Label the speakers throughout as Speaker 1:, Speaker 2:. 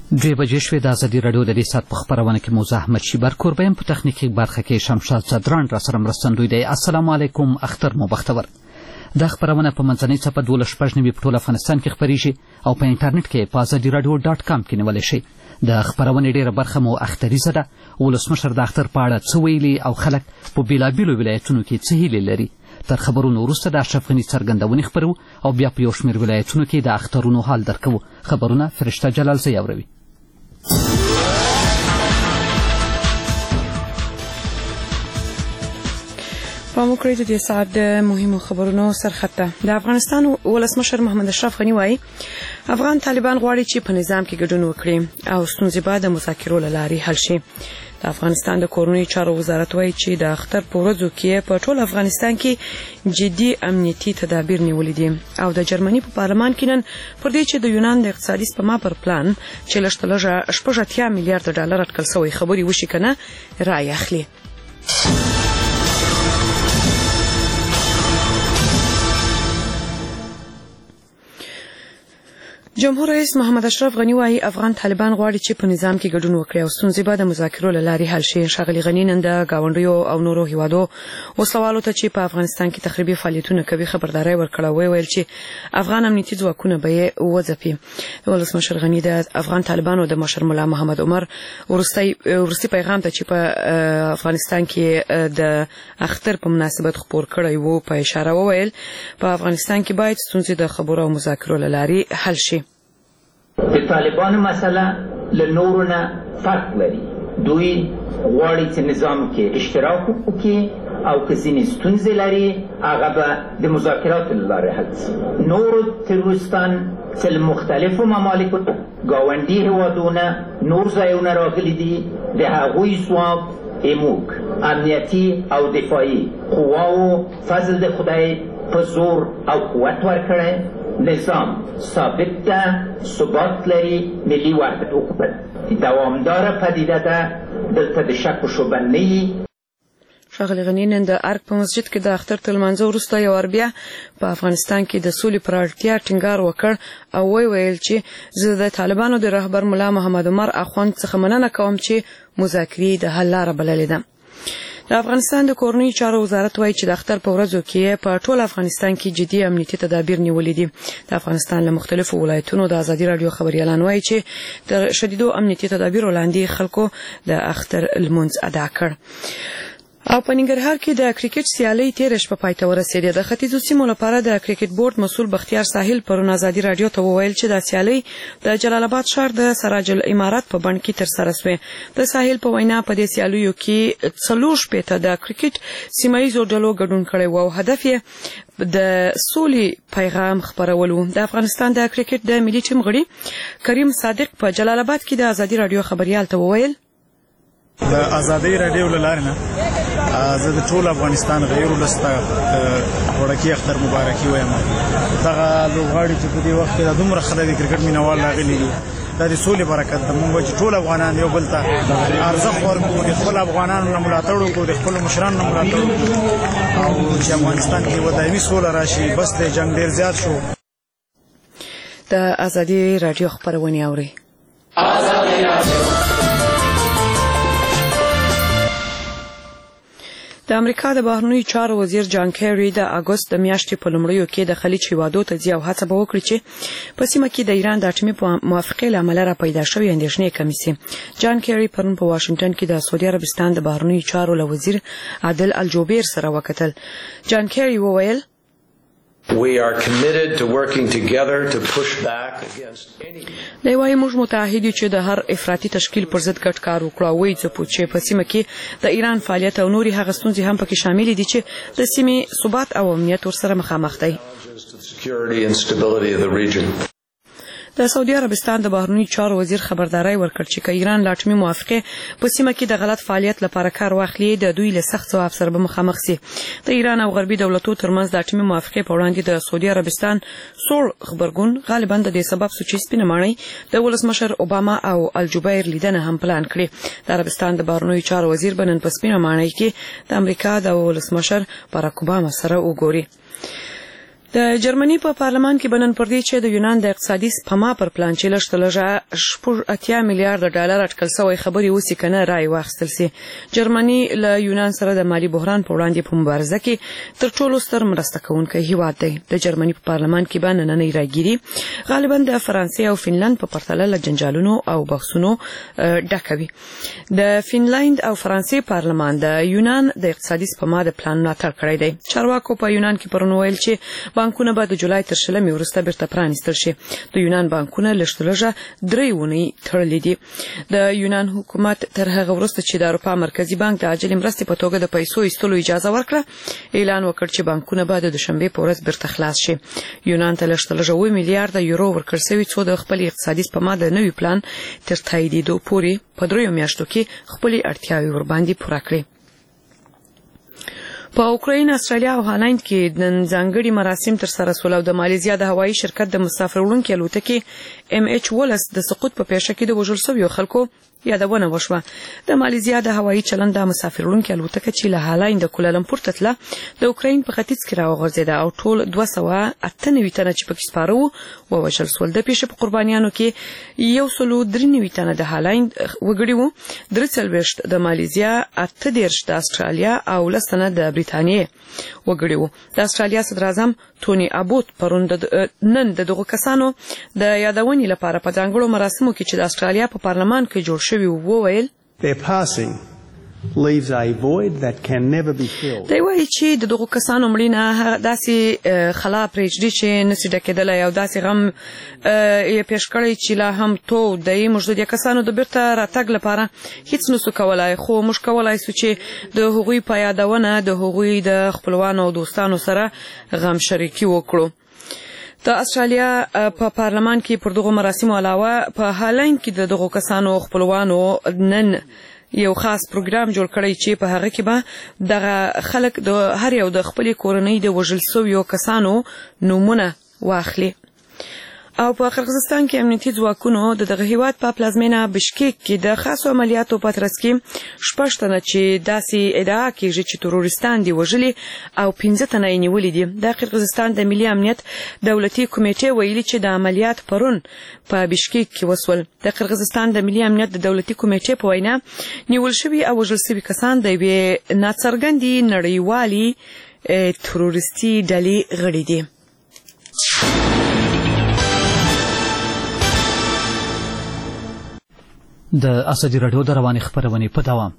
Speaker 1: دوی بجې شوې. د ازادي راډیو د دې ساعت په خپرونه کې موزه احمد شیبر کوربه یم، په تخنیکي برخه کې شمشاد صدران را سره مرستندوی دی. السلام علیکم، اختر مو بختور. دا خپرونه په منځنۍ څپه 12:09 په ټول افغانستان کې خپریږي او په انټرنیټ کې په azadiiradio.com کې نیولی شئ. د خپرونې ډیره برخه مو اختریزه ده. ولسمشر د اختر په اړه څه ویلي او خلک په بېلابېلو ولایتونو کې څه هیلې لري. تر خبرونو وروسته د اشرف غني څرګندونې خپرو او بیا په یو شمېر ولایتونو کې د اخترونو حال درکوو. خبرونه فرشته جلالزی اوروي.
Speaker 2: پام وکړئ د دې ساعت د مهمو خبرونو سرخط ته. د افغانستان ولسمشر محمد اشرف غني وایي افغان طالبان غواړي چې په نظام کې ګډون وکړي او ستونزې به د مذاکرو له لارې حل شي. د افغانستان د کورنیو چارو وزارت وایي چې د اختر په ورځو کې په ټول افغانستان کې جدي امنیتي تدابیر نیولې دي او د جرمني په پارلمان کې نن پر دې چې د یونان د اقتصادي سپما پر پلان چې لږ 80 میلیارډ ډالر اټکل شوی خبري وشي کنه رائے اخلي. جمهور رئیس محمد اشرف غني وايي افغان طالبان غواړي چې په نظام کې ګډون وکړي او ستونزې به د مذاکرو له لارې حل شي. ښاغلي غني نن د گاونډیو او نورو هیوادو وسوالو ته چې په افغانستان کې تخریبي فعالیتونه کوي خبرداري ورکړه. ویل چې افغان امنیتي ځواکونه به وځپي. ولسمشر غني د افغان طالبانو د مشر ملا محمد عمر ورستي پیغام ته چې په افغانستان کې د اختر په مناسبت خبر کړی وو په اشاره وویل په افغانستان کې باید ستونزې د خبرو او مذاکرو له لارې حل شي.
Speaker 3: د طالبانو مسله له نورو نه فرق لري. دوی غواړي چې نظام کې اشتراک وکړي او که ځینې ستونزې لري هغه به د مذاکراتو له لارې حل شي. نورو تروریستان چې له مختلفو ممالکو ګاونډي هېوادونه نور ځایونه راغلي دي د هغوی ځواب موږ امنیتي او دفاعي قواو فضل د خدای په زور او قوت ورکړی. نظام ثابت ده، ثبات لري، ملي وحدت و قوت دوامداره پدیده ده، دلته د شک و شبهه نه وي.
Speaker 2: ښاغلي غني نن د ارګ په مسجد کې د اختر تر لمانځه وروسته یو بیا په افغانستان کې د سولې پر اړتیا ټینګار وکړ او ویل چې زه د طالبانو د رهبر ملا محمد عمر اخوند څخه مننه کوم چې مذاکرې د حل لاره بللې ده. د افغانستان د کورنیو چارو وزارت وایي چې د اختر په ورځو کې په ټول افغانستان کې جدي امنیتي تدابیر نیولې دي. د افغانستان له مختلفو ولایتونو د ازادي راډیو خبريالان وایي چې د شدیدو امنیتي تدابیرو لاندې خلکو د اختر لمونځ ادا کړ. او په ننګرهار کې د کرکټ سیالي تیر شپه پای ته ورسېده. د ختیځو سیمو لپاره د کرکټ بورډ مسؤل بختیار ساحل پرون ازادي راډیو ته وویل چې د سیالي د جلال آباد ښار د سراج الامارات په بڼ کې ترسره شوه. د ساحل په وینا په دې سیالیو کې 40 د کرکټ سیمایي ډلو ګډون کړي وو او هدف یې د سولې پیغام خبرولو. د افغانستان د کرکټ د ملي ټیم غړي کریم صادق په جلال آباد کې د ازادي راډیو خبريال ته وویل
Speaker 4: د ازادي راډیو لاره نه زه د ټول افغانستان غیر ولسته وړکی اختر مبارکي وایم. دغه لوبغاړي چې په دې وخت کې د دومره خلک کرکټ مینوال راغلي دي د سولې برکت د موږ چې ټول افغانان یو بل ته ارزښت ورکړو، د خپل افغانانو نه ملاتړ وکړو، د خپل مشرانو نه ملاتړ وکړو او چې افغانستان کې و دایمي سوله راشي. بس د جنگ ډیر زیات شو.
Speaker 2: د ازادي راډیو خبرونه اوري. د امریکا د بهرنیو چارو وزیر جان کیری د اگست د میاشتې په لومړیو کې د خلیج هیوادو ته ځي او هڅه به وکړي چې په سیمه کې د ایران د اټومي موافقې له امله را پیدا شوې اندېښنې کمې شي. جان کیری پرون په واشنگټن کې د سعودي عربستان د بهرنیو چارو له وزیر عادل الجوبیر سره وکتل. جان کیری وویل
Speaker 5: We are committed to working together to push back against any.
Speaker 2: دی وايي موږ متحد یو چې د هر افراطي تشکیل پر ضد ګډ کار وکړو. وایي چې په سیمه کې د ایران فعالیت او نوري هغه ستونزې هم پکې شامل دي چې د سیمې ثبات او امنیت ورسره مخامخ دي. د سعودي عربستان د بهرنیو چارو وزیر خبرداري ورکړ چې ایران لا اټومي موافقه په سیمه کې د غلط فعالیت لپاره کار واخلي د دوی له سخت ځواب سره به مخامخ شي. د ایران او غربي دولتونو ترمنځ د اټومي موافقه په وړاندې د سعودي عربستان سوړ خبرګون غالبا د دې سبب سوچ سپینه مانی د ولسمشر اوباما او الجوبیر لیدنه هم پلان کړی. د عربستان د بهرنیو چارو وزیر بنن په سپینه مانی کې د امریکا د ولسمشر باراک اوباما سره وګوري. د جرمني په پارلمان کې بنن پر دې چې د یونان د اقتصادي سپما پر پلان چې لږ 80 میلیارډ ډالر اټکل شوی خبري وسی کنه رائے واخیستل سي. جرمني له یونان سره د مالی بحران په وړاندې په مبارزه کې تر ټولو ستر مرسته کوونکی هیواد دی. د جرمني په پارلمان کې باندې نن راګيري غالبا د فرانسې او فنلند په پرتله له جنجالونو او بحثونو ډکوي. د فنلند او فرانسې پارلمان د یونان د اقتصادي سپما د پلان ملاتړ کړی دی. چارواکو په یونان کې پرون ویل چې بانکونه به د جولای تر 20 وروسته بیرته پرانیستل شي. د یونان بانکونه لږ 3 ونې تړلې دي. د یونان حکومت تر هغه وروسته چې د اروپا مرکزی بانک د عاجل مرستې په توګه د پیسو ایستلو اجازه ورکړه اعلان وکړ چې بانکونه به د دوشنبه په ورځ بیرته خلاص شي. یونان ته لږ میلیارډ یورو ورکړل شوی څو د خپل اقتصادي سپما د نوي پلان تر تاییدېدو پورې په 3 میاشتو کې خپل اړتیاوې ورباندې پوره کړې. په اوکراین، استرالیا او هالند کې د ځانګړي مراسم تر سره شول او د مالیزیا د هوایي شرکت د مسافر وړونکي الوتکې MH12 د سقوط په پیښه کې د وژل شویو خلکو یادونه وشوه. د مالیزیا د هوایي چلند د مسافر وړونکي الوتکه چې له هالند د کولالمپور ته تله د اوکراین په ختیځ کې راوغورځېده او ټول 298 تنه چې پکې سپاره وو ووژل شول. د پیښې په قربانیانو کې 193 تنه د هالند وګړي وو، 43 د مالیزیا، 38 د استرالیا او 10 تنه د بریتانیې وګړي وو. د استرالیا صدر اعظم ټوني ابوت نن دغه کسانو د یادونې لپاره په ځانګړو مراسمو کې چې د استرالیا په پارلمان کې جوړ شوی وویل
Speaker 6: Their passing leaves a void that can never be filled.
Speaker 2: دی وایي چې دغه کسانو مړینه داسې خلا پرېږدي چې نسي ډکېدلی او داسې غم یې پیښ کړی چې لا هم تو دی. موږ د دې کسانو د بیرته راتګ لپاره هیڅ نسو کولای، خو موږ کولای سو چې د هغوی په یادونه د هغوی د خپلوانو او دوستانو سره غم شریکي وکړو. د استرالیا په پارلمان کې پر دغه مراسمو علاوه په هالند کې دغه کسانو خپلوانو نن یو خاص پروګرام جوړ کړی چې په هغه کې به دغه خلک د هر یو د خپل کورنۍ د وژل شویو کسانو نومونه واخلي. او په قرغیزستان کې امنیتي ځواکونو دغه هیواد په پلازمینه بشکیک کې د خاصو عملیاتو په ترڅ کې 6 تنه چې داسې ادعا کیږي چې تروریستان دي وژلي او 15 تنه یې نیولي دي. د قرغیزستان د ملي امنیت دولتي کمیټې ویلي چې د عملیات پرون په بشکیک کې وسول. د قرغیزستان د ملي امنیت د دولتي کمیټې په وینا نیول شوي او وژل شوي کسان د یوې ناڅرګندې نړیوالې تروریستي ډلې غړي دي.
Speaker 1: د اسدي رادیو د رواني خبرونې په دوام.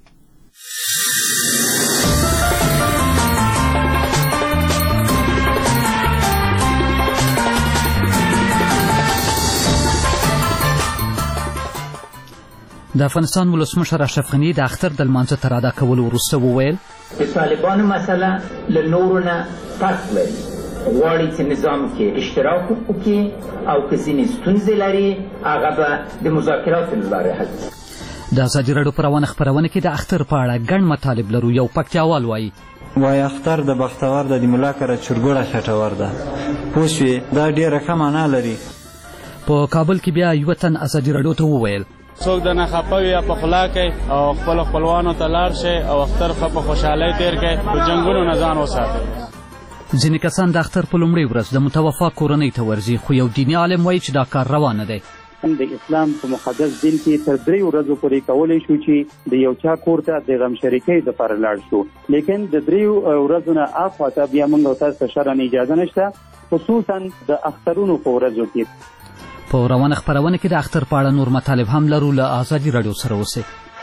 Speaker 1: د افغانستان ولسمشر اشرف غني د اختر د لمانځه تر ادا کولو وروسته وویل
Speaker 3: د طالبانو مسله له نورو نه فرق لري. غواړي چې نظام کې اشتراک وکړي او که ځینې ستونزې لري هغه به د مذاکراتو له لارې حل کړي.
Speaker 1: د ازادي راډیو په روانه خپرونه کې د اختر په اړه ګڼ مطالب لرو. یو پکتیاوال وایي
Speaker 7: اختر د بختور د ملا کره چرګوړه خټور ده. پوه شوې دا ډېره ښه معنا لري.
Speaker 1: په کابل کې بیا یو تن ازادي راډیو ته وویل
Speaker 8: څوک د نه خفه وي یا په خلا کوي او خپل خپلوانو ته لاړ شي او اختر ښه په خوشحالۍ تېر کړي، په جنګونو نه ځان وساتي.
Speaker 1: ځینې کسان د اختر په لومړۍ ورځ د متوفا کورنۍ ته ورځي، خو یو دیني عالم وایي چې دا کار روا نه دی.
Speaker 9: د اسلام په مقدس دین کې تر 3 ورځو پورې کولی شو چې د یو چا کور ته د غم شریکۍ دپاره لاړ شو، لیکن د 3 ورځو نه اخوا ته بیا موږ او تاسو ته شرعاً اجازه نشته، خصوصا د اخترونو په ورځو کې.
Speaker 1: په روانه خپرونه کې د اختر په اړه نور مطالب هم لرو. له ازادي راډیو سره اوسئ.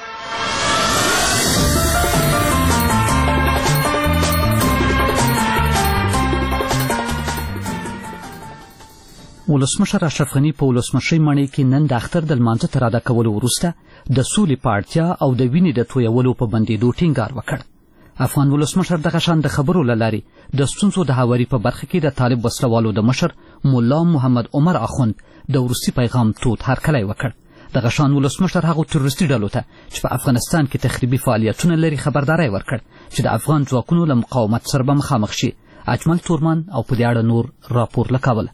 Speaker 1: ولسمشر اشرف غني په ولسمشرۍ ماڼۍ کې نن د اختر د لمانځه تر ادا کولو وروسته د سولې په اړتیا او د وینې د تویولو په بندېدو ټینګار وکړ. افغان ولسمشر دغه شان د خبرو له لارې د ستونزو د هواري په برخه کې د طالب وسلوالو د مشر ملا محمد عمر اخوند د وروستي پیغام تود هرکلی وکړ. دغه شان ولسمشر هغو تروریستي ډلو ته چې په افغانستان کې تخریبي فعالیتونه لري خبرداری ورکړ چې د افغان ځواکونو له مقاومت سره به مخامخ شي. اجمل تورمان او په دې اړه نور راپور له کابله.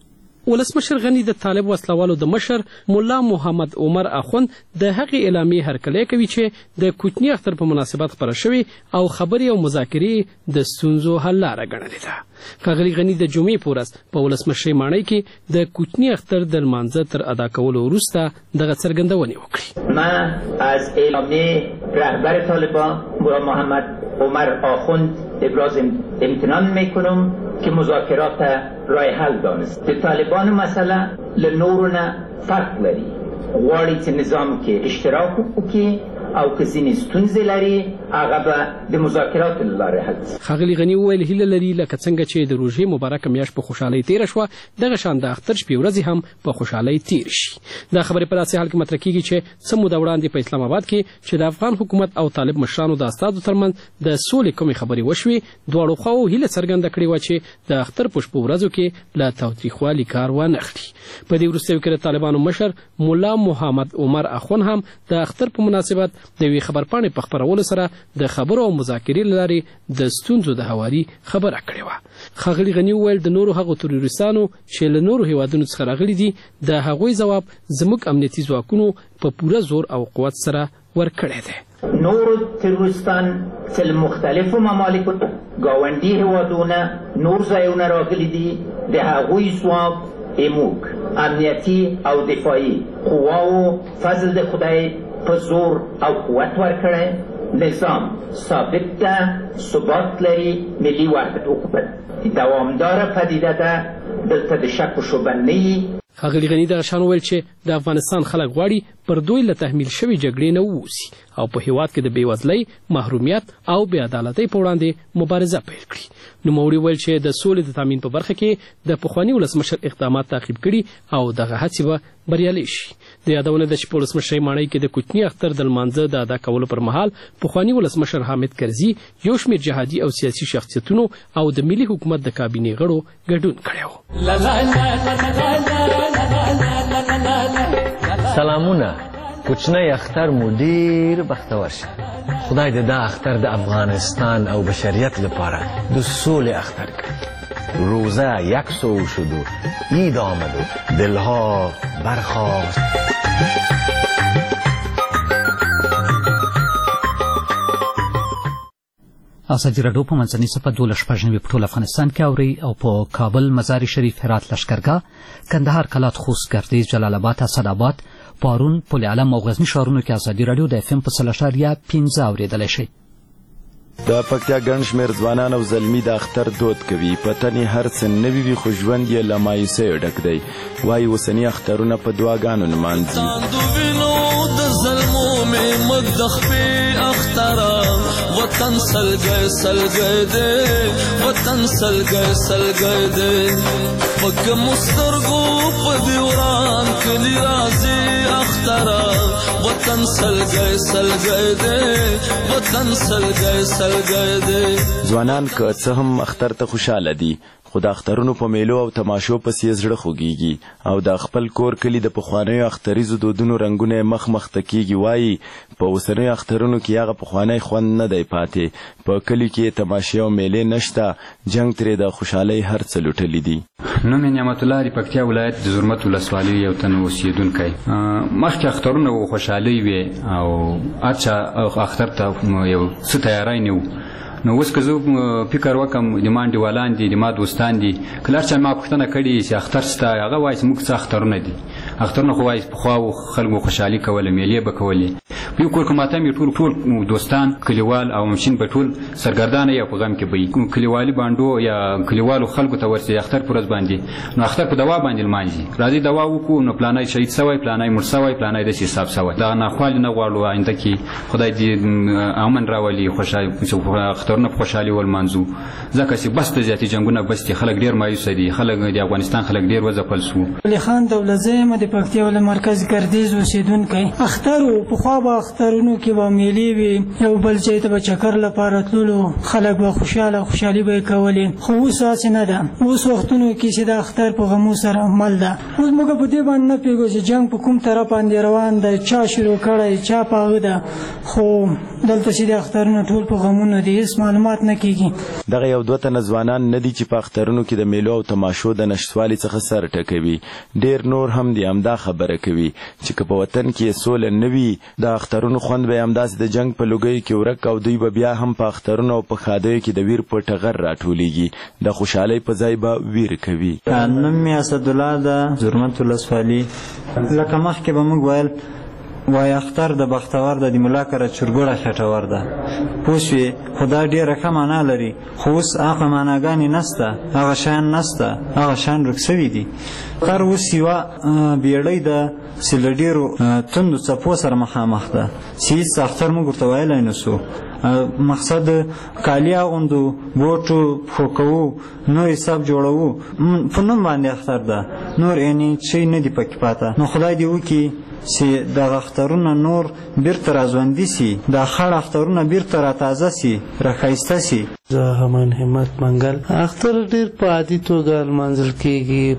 Speaker 10: ولسمشر غنی د طالب وسلوالو د مشر مولا محمد عمر اخوند د هغې اعلامیې هرکلی کوي چې د کوچني اختر په مناسبت خپره شوې او خبرې او مذاکرې د ستونزو حل لاره ګڼلې ده. ښاغلي غني د جمعې په ورځ په ولسمشرۍ ماڼۍ کې د کوچني اختر د لمانځه تر ادا کولو وروسته دغه څرګندونې وکړي.
Speaker 3: من از اعلامیه رهبر طالبان مولا محمد عمر آخوند ابراز امتنان میکنم که مذاکرات رای حل دانست. د طالبانو مسئله له نورو نه فرق لري. غواړي چې نظام کې اشتراک وکړي او که ځینې ستونزې لري هغه به د مذاکراتو له لارې حل شي.
Speaker 10: ښاغلي غني وویل هیله لري لکه څنګه چې د روژې مبارکه میاشت په خوشحالۍ تېره شوه دغه شان د اختر شپې ورځې هم په خوشحالۍ تېرې شي. دا خبرې په داسې حال کې مطرح کېږي چې څه موده وړاندې په اسلام آباد کې چې د افغان حکومت او طالب مشرانو د استازو ترمنځ د سولې کومې خبرې وشوې دواړو خواو هیله څرګنده کړې وه چې د اختر په شپو ورځو کې له تاوتریخوالي کار وانخلي. په دې وروستیو کې د طالبانو مشر مولا محمد عمر اخوند هم د اختر په مناسبت د یوې خبرپاڼې په خپرولو سره د خبرو او مذاکرې له لارې د ستونزو د هواري خبره کړې وه. ښاغلي غني وویل د نورو هغو تروریستانو چې له نورو هیوادونو څخه راغلي دي د هغوی ځواب زموږ امنیتي ځواکونو په پوره زور او قوت سره ورکړی دی.
Speaker 3: نور تروریستان چې له مختلفو ممالکو ګاونډي هیوادونه نور ځایونه راغلي دي د هغوی ځواب موږ امنیتي او دفاعي قواو فضل د خدای په زور او قوت ورکړی. نظام ثابت ده، ثبات لري، ملي وحدت و قوت دوامداره پدیده ده، دلته د شک و شبهه نه وي.
Speaker 10: ښاغلي غني دغه شان وویل چې د افغانستان خلک غواړي پر دوی له تحمیل شوې جګړې نه ووځي او په هیواد کې د بېوزلۍ، محرومیت او بې عدالتۍ په وړاندې مبارزه پیل کړي. نوموړي وویل چې د سولې د تامین په برخه کې د پخواني ولسمشر اقدامات تعقیب کړي او دغه هڅې به بریالۍ شي. د یادونه ده چې په ولسمشرۍ ماڼۍ کې د کوچني اختر د لمانځه د ادا کولو پر مهال پخواني ولسمشر حامد کرزي یو شمېر جهادي او سیاسي شخصیتونو او د ملي حکومت د کابینې غړو ګډون کړی و.
Speaker 11: سلامونه، کوچنی اختر مو ډیر بختور شه. خدای دې دا اختر د افغانستان او بشریت لپاره د سولې اختر کړي. روزه 100 شد و عید آمد و دلها برخاست.
Speaker 1: ازادي راډیو په منځنۍ صفحه 12 په ټول افغانستان کې اوري او په کابل، مزار شریف، هرات، لشکرګاه، کندهار، کلات، خوست، ګردیز، جلال آباد، اسداباد، پارون، پل علم او غزنی ښارونو کې ازادي راډیو د FM په 3.5 اوریدلی شي.
Speaker 12: د پکتیا ګڼ شمېر ځوانان او زلمي د اختر دود کوي. په تن یې هر څه نوي وي خو ژوند یې له مایوسیو ډک دی. وایي اوسني اخترونه په دعاګانو نمانځي.
Speaker 13: وطن سلګي سلګي دې وطن سلګي سلګي دې پک مسترګو په دیوران کلی راځي اخترا وطن سلګي سلګي دې وطن سلګي سلګي دې.
Speaker 12: ځوانان که څه هم اختر ته خوشاله دي خو د اخترونو په میلو او تماشو پسې زړه خوږیږي او د خپل کور کلي د پخوانیو اختریزو دودونو رنګونه مخ مخ ته کیږي. وایي په اوسنیو اخترونو کې هغه پخوانی خوند نه دی پاتې. په کلي کې تماشې او میلې نشته، جنګ ترې د خوشحالۍ هر څه لوټلي دي.
Speaker 14: نوم یې نعمت الله د پکتیا ولایت د زرمت ولسوالۍ یو تن اوسېدونکی. مخکې اخترونه و خوشحالۍ وې او هر اختر ته یو څه تیاری نه و. نو اوس که زه فکر وکړم د ما انډیوالان دي، د ما دوستان دي، که هر چا ما پوښتنه کړې چې اختر شته، هغه وایي چې موږ څه اخترونه دي. اخترونه خو وایي پخوا خلکو خوشحالي کوله، میلې به کولې. په یو کور کې ماته مې ټول دوستان، کلیوال او مشین به ټول سرګردانه یا په غم کې به وي. کلیوالي بانډو یا کلیوالو خلکو ته ورسي اختر په ورځ باندې، نو اختر په دوا باندې لمانځي. راځي دوا وکړو، نو پلانی شهید سوی، پلانی مړ سوی، پلانی داسې حساب سوی. دا ناخوالې نه غواړو آینده کې خدای دې امن راولي، اخترونه په خوشحالي ولمانځو. ځکه چې بس د زیاتې جنګونه بس دي، خلک ډېر مایوسه دي، خلک د افغانستان خلک ډېر وځپل سو.
Speaker 15: علي خان دولتزی م د پکتیا ولایت مرکز ګردیز اوسېدونکی. اختر و پخوا به اخترونو کې به میلې وي یو بل ځای ته به چکر لپاره تللو خلک به خوشحالي به یې کولې خو اوس هسې نه ده اوس وختونو کې چې د اختر په غمو سره مل ده اوس موږ په دې باندې نه پوهېږو چې جنګ په کوم طرف باندې روان ده چا شروع کړی چا په هغه ده خو دلته چې د اخترونو ټول په غمونو دي هېڅ معلومات نه کېږي
Speaker 12: دغه یو دوه تنه ځوانان نه دي چې په اخترونو کې د میلو او تماشو د نشتوالي څخه سر ټکوي ډېر نور هم دي همدا خبره کوي چې که په وطن کې سوله نه وي د اخترونو خوند به یې همداسې د جنګ په لوګیو کې ورک او دوی به بیا هم په اخترونو او په ښادیو کې د ویر په ټغر راټولېږي د خوشحالۍ په ځای به ویر کوي.
Speaker 7: نوم مې اسدالله ده زرمت ولسوالي. لکه مخکې به موږ ویل وای اختر د بختور د ملا کره چرګوړه خټور ده پوه شوې خو دا ډېره ښه معنا لري خو اوس هغه معناګانې نسته هغه شیان نسته هغه شیان ورک سوي دي. اختر اوس یوه بیړۍ ده چې له ډېرو توندو څپو سره مخامخ ده چې هېڅ اختر موږ ورته ویلی نه سو مقصد کالي اغوندو بوټو پښو کوو نو حساب جوړوو په نوم باندې اختر ده نور یعنې شی نه دي پکې پاته نو خدای دې وکړي چې دغه اخترونه نور بیرته راژوندي سي دا خړ اخترونه بیرته راتازه سي راښایسته سي.
Speaker 16: زه همان همت منګل. اختر ډېر په عادي توګه لمانځل کېږي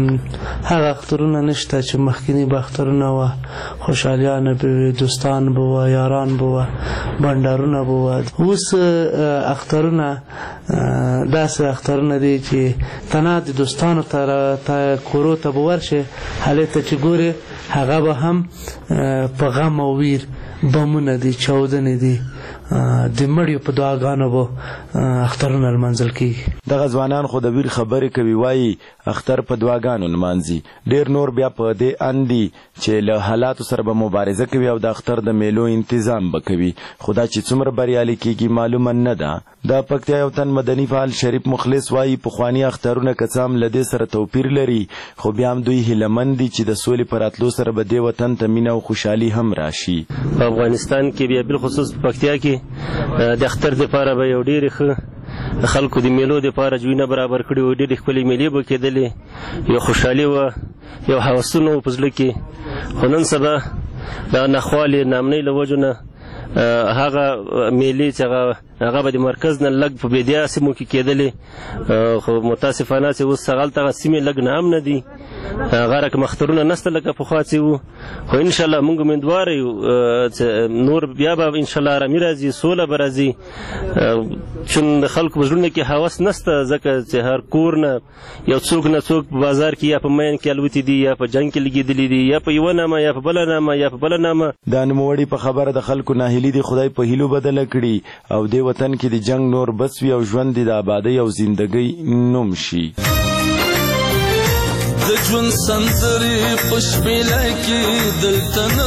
Speaker 16: هغه اخترونه نشته چې مخکیني به اخترونه وه خوشحالیانه به وي دوستان به وه یاران به وه بنډارونه به وه اوس اخترونه داسې اخترونه دي چې تنها د دوستانو ته کورو ته به ورشې هلته چې ګورې هغه به هم په غم او ویر بمونه دي چاودنې دي د مړیو په دعاګانو به اخترونه لمانځل کېږي.
Speaker 12: دغه ځوانان خو د ویر خبرې کوي وایي اختر په دعاګانو لمانځي ډېر نور بیا په دې اند دي چې له حالاتو سره به مبارزه کوي او د اختر د میلو انتظام به کوي خو دا چې څومره بریالي کېږي معلومه نه ده. د پکتیا یو تن مدني فعال شریف مخلص وایي پخواني اخترونه که څه هم له دې سره توپیر لري خو بیا هم دوی هیلهمند دي چې د سولې په راتلو سره به دې وطن ته مینه او خوشحالي هم راشي.
Speaker 17: په افغانستان کې بیا بالخصوص پکتیا کې د اختر دپاره به یو ډېرې ښه خلکو د میلو دپاره جوینه برابر کړي وو ډېرې ښکلې میلې به کېدلې یو خوشحالي وه یو هوسونه وو په زړه کې خو نن سبا د ناخوالې نامنۍ له وجو نه هغه میلې چې هغه به د مرکز نه لږ په بېدیا سیمو کې کېدلې خو متاسفانه چې اوس هغلته هغه سیمې لږ نه هم نه دي هغه رقم اخترونه نشته لکه پخوا چې وو خو انشاءالله موږ امیدواره یو نور بیا به انشاءالله ارامي راځي سوله به راځي چون د خلکو په زړونو کې هوس نشته ځکه چې هر کور نه یو څوک نه څوک په بازار کې یا په مین کې الوتي دي یا په جنګ کې لګېدلي دي یا په یوه نامه یا په بله نامه یا په بله نامه.
Speaker 12: دا نوموړي په خبره د خلکو ناهیلي دي خدای په هیلو بدله کړي او دې وطن کې د جنګ نور بس وي او ژوند د آبادۍ او زندګۍ نوم شي.
Speaker 13: د ژوند سندرې په شپېلۍ کې دلته نه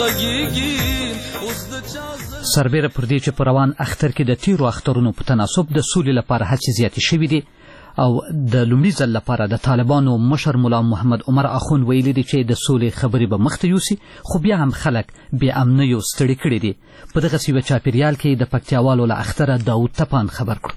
Speaker 13: غږېږي.
Speaker 1: سربیره پر دې چې په روان اختر کې د تیرو اخترونو په تناسب د سولې لپاره هڅې زیاتې شوي دي او د لومړي ځل لپاره د طالبانو مشر ملا محمد عمر اخون ویلي دي چې د سولې خبرې به مخته یوسي خو بیا هم خلک بې امنیو ستړي کړي دي. په دغسې یوه چاپېریال کې د پکتیاوالو له اختره داود تپان خبر کړو.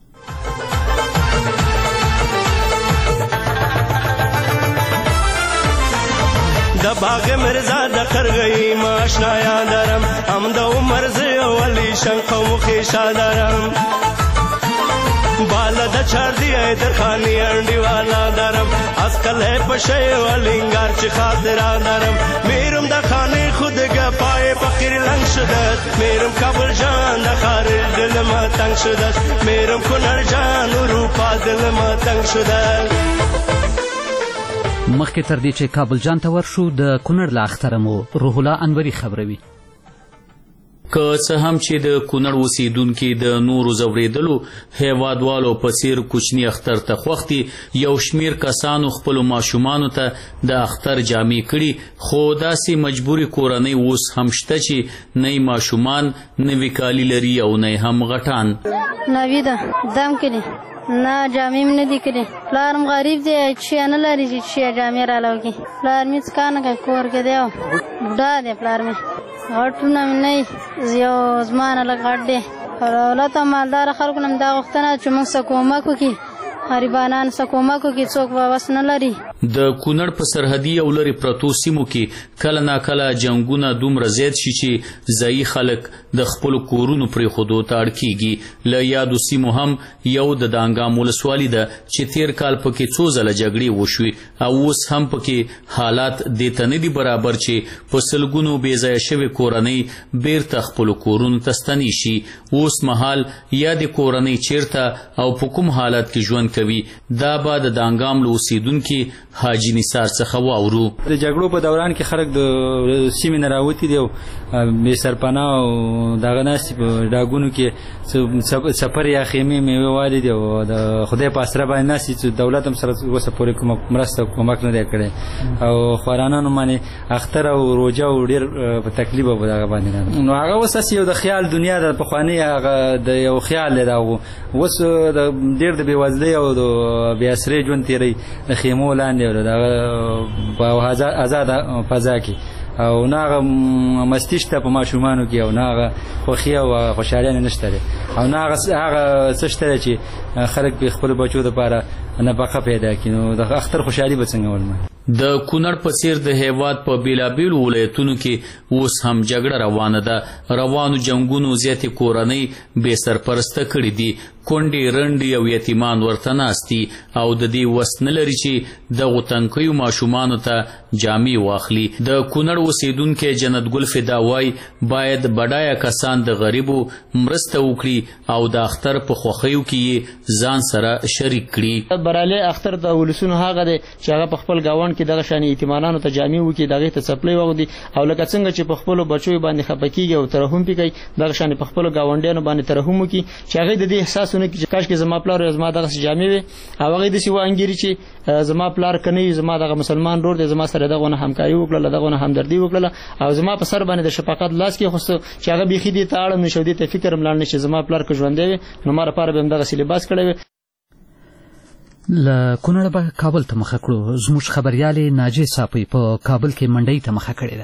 Speaker 18: د باغ مرزا د قرغی ماشنا یادرم هم د عمر زی ولی شنق مخی شادرم بالا د چار دی در خانی انډی والا درم اسکل ہے پشے ولنګار چې خاطر درم میرم د خانه خود گپای فقیر لنګ شدت میرم کابل جان د خارج دل ما تنگ شدت میرم کنر جان اروپا دل ما تنگ شدت.
Speaker 1: مخکې تر دې چې کابل جان ته ورشو د کونړ له اختره مو روح الله انوري خبروي.
Speaker 19: که څه هم چې د کونړ اوسیدونکي د نورو ځورېدلو هیوادوالو په څیر کوچني اختر ته خوښ دي یو شمیر کسانو خپلو ماشومانو ته د اختر جامې کړي خو داسې مجبورې کورنۍ اوس هم شته چې نه ماشومان نوي کالي لري او نه هم غټان.
Speaker 20: نوي ده دم کړي نه جامې مې نه دي کړي پلار م غریب دی چې نه لري چې جامې راله وکړي پلار مې څه کار نه کوي کور کې دی او بوډا دی پلار مې غټونه مې نه یو زما نه لږ غټ دی اولاد او مالداره خلکو نه مې دا غوښتنه چې موږ څه کومک وکړي غریبانان څه کومک وکړي څوک به وس نه لري.
Speaker 19: د کونړ په سرحدي او لرې پرتو سیمو کې کله ناکله جنګونه دومره زیات شي چې ځایي خلک د خپلو کورونو پرېښودو ته اړ کېږي. له یادو سیمو هم یو د دانګام ولسوالي ده چې تېر کال پکې څو ځله جګړې وشوې او اوس هم پکې حالات دې ته نه دي برابر چې په سلګونو بېځایه شوې کورنۍ بیرته خپلو کورونو ته ستنې شي. اوس مهال یا د کورنۍ چیرته او په کوم حالت کې ژوند کوي دا به د دانګام له اوسېدونکي حاجي نثار څخه واورو.
Speaker 14: د جګړو په دوران کې خلک د سیمې نه راوتي دي او بې سرپناه او دغه ناستي په ډاګونو کې سفر یا خیمې میوې والي دي او د خدای په اسره باندې ناستي چې دولت هم سره اوسه پورې کومه مرسته کومک نه دی کړی او خوارانانو باندې اختر او روژه او ډېر په تکلیف به دغه باندې نو هغه اوس هسې یو د خیال دنیا د پخواني هغه د یو خیال دی دا اوس ډېر د بېوزلۍ او د بې اسرې ژوند تېروي د خیمو لاندې او دغه په آزاده فضا کې او نه هغه مستي شته په ماشومانو کې او نه هغه خوښي او خوشحالي نشته دی او نه هغه څه شته دی چې خلک په خپلو بچو دپاره نفقه پیدا کړي. نو د اختر خوشحالي به څنګه ولمانځي؟
Speaker 19: د کونړ په څیر د هیواد په بیلابیلو ولایتونو کې اوس هم جګړه روانه ده. روانو جنګونو زیاتې کورنۍ بې سرپرسته کړي دي. کونډې رنډې او یتیمان ورته ناست دي او د دې وس نه لري چې دغو تنکیو ماشومانو ته جامې واخلي. د کونړ اوسېدونکی جنت ګل فدا وایي باید بډایه کسان د غریبو مرسته وکړي او د اختر په خوښیو کې یې ځان سره شریک کړي.
Speaker 21: بریالی اختر د ولسونو هغه دی چې هغه په خپل ګاونډ کې دغه شانې یتیمانانو ته جامې وکړي دغې ته څپلۍ واغوندي او لکه څنګه چې په خپلو بچیو باندې خفه کېږي او ترحم پې کوي دغه شانې په خپلو ګاونډیانو باندې ترحم وکړي چې هغوی د دې احساس ونه کړي چې کاشکې زما پلار یا زما دغسې جامې وي او هغوی داسې وانګېري چې زما پلار که نه وي زما دغه مسلمان رور دی زما سره دغونه همکاري وکړله دغونه همدردي وکړله او زما په سر باندې د شفقت لاس کېښوسته چې هغه بیخي دې ته اړم نه شي او دې ته فکر هم لاړ نه شي زما پلار که ژوندی وي نو ما لپاره به هم دغسې لباس کړی وي.
Speaker 1: له کونړ به کابل ته مخه کړو. زموږ خبریالې ناجیې صافی په کابل کې منډۍ ته مخه کړې ده.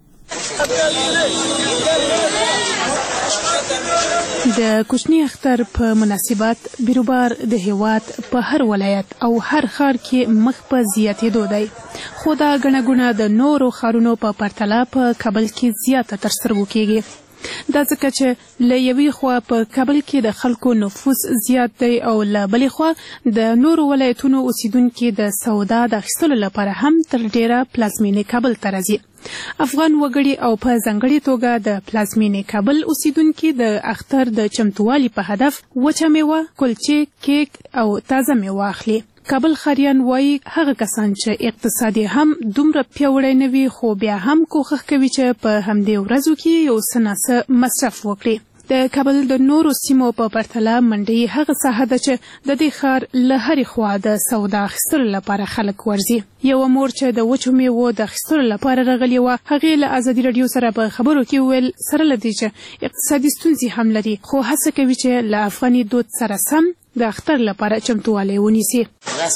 Speaker 22: د کوچني اختر په مناسبت بیروبار د هیواد په هر ولایت او هر ښار کې مخ په زیاتېدو دی خو دا ګڼه ګوڼه د نورو ښارونو په پرتله په کابل کې زیاته تر سترګو کېږي. دا ځکه چې له یوې خوا په کابل کې د خلکو نفوس زیات دی او له بلې خوا د نورو ولایتونو اوسیدونکي د سودا د اخیستلو لپاره هم تر ډیره پلازمینې کابل ته راځي. افغان وګړي او په ځانګړې توګه د پلازمینې کابل اوسیدونکي د اختر د چمتووالي په هدف وچه میوه، کلچې، کیک او تازه میوه اخلي. کابل ښاریان وایي هغه کسان چې اقتصادي هم دومره پیاوړی نه وي خو بیا هم کوښښ کوي چې په همدې ورځو کې یو څه ناڅه مصرف وکړي. د کابل د نورو سیمو په پرتله منډۍ هغه ساحه ده چې د دې ښار له هرې خوا د سودا اخیستلو لپاره خلک ورځي. یوه مور چې د وچو میوو د اخیستلو لپاره راغلې وه هغې له ازادي راډیو سره په خبرو کې وویل سره له دې چې اقتصادي ستونزې هم لري خو هڅه کوي چې له افغاني دود سره سم د اختر لپاره چمتووالی ونیسي.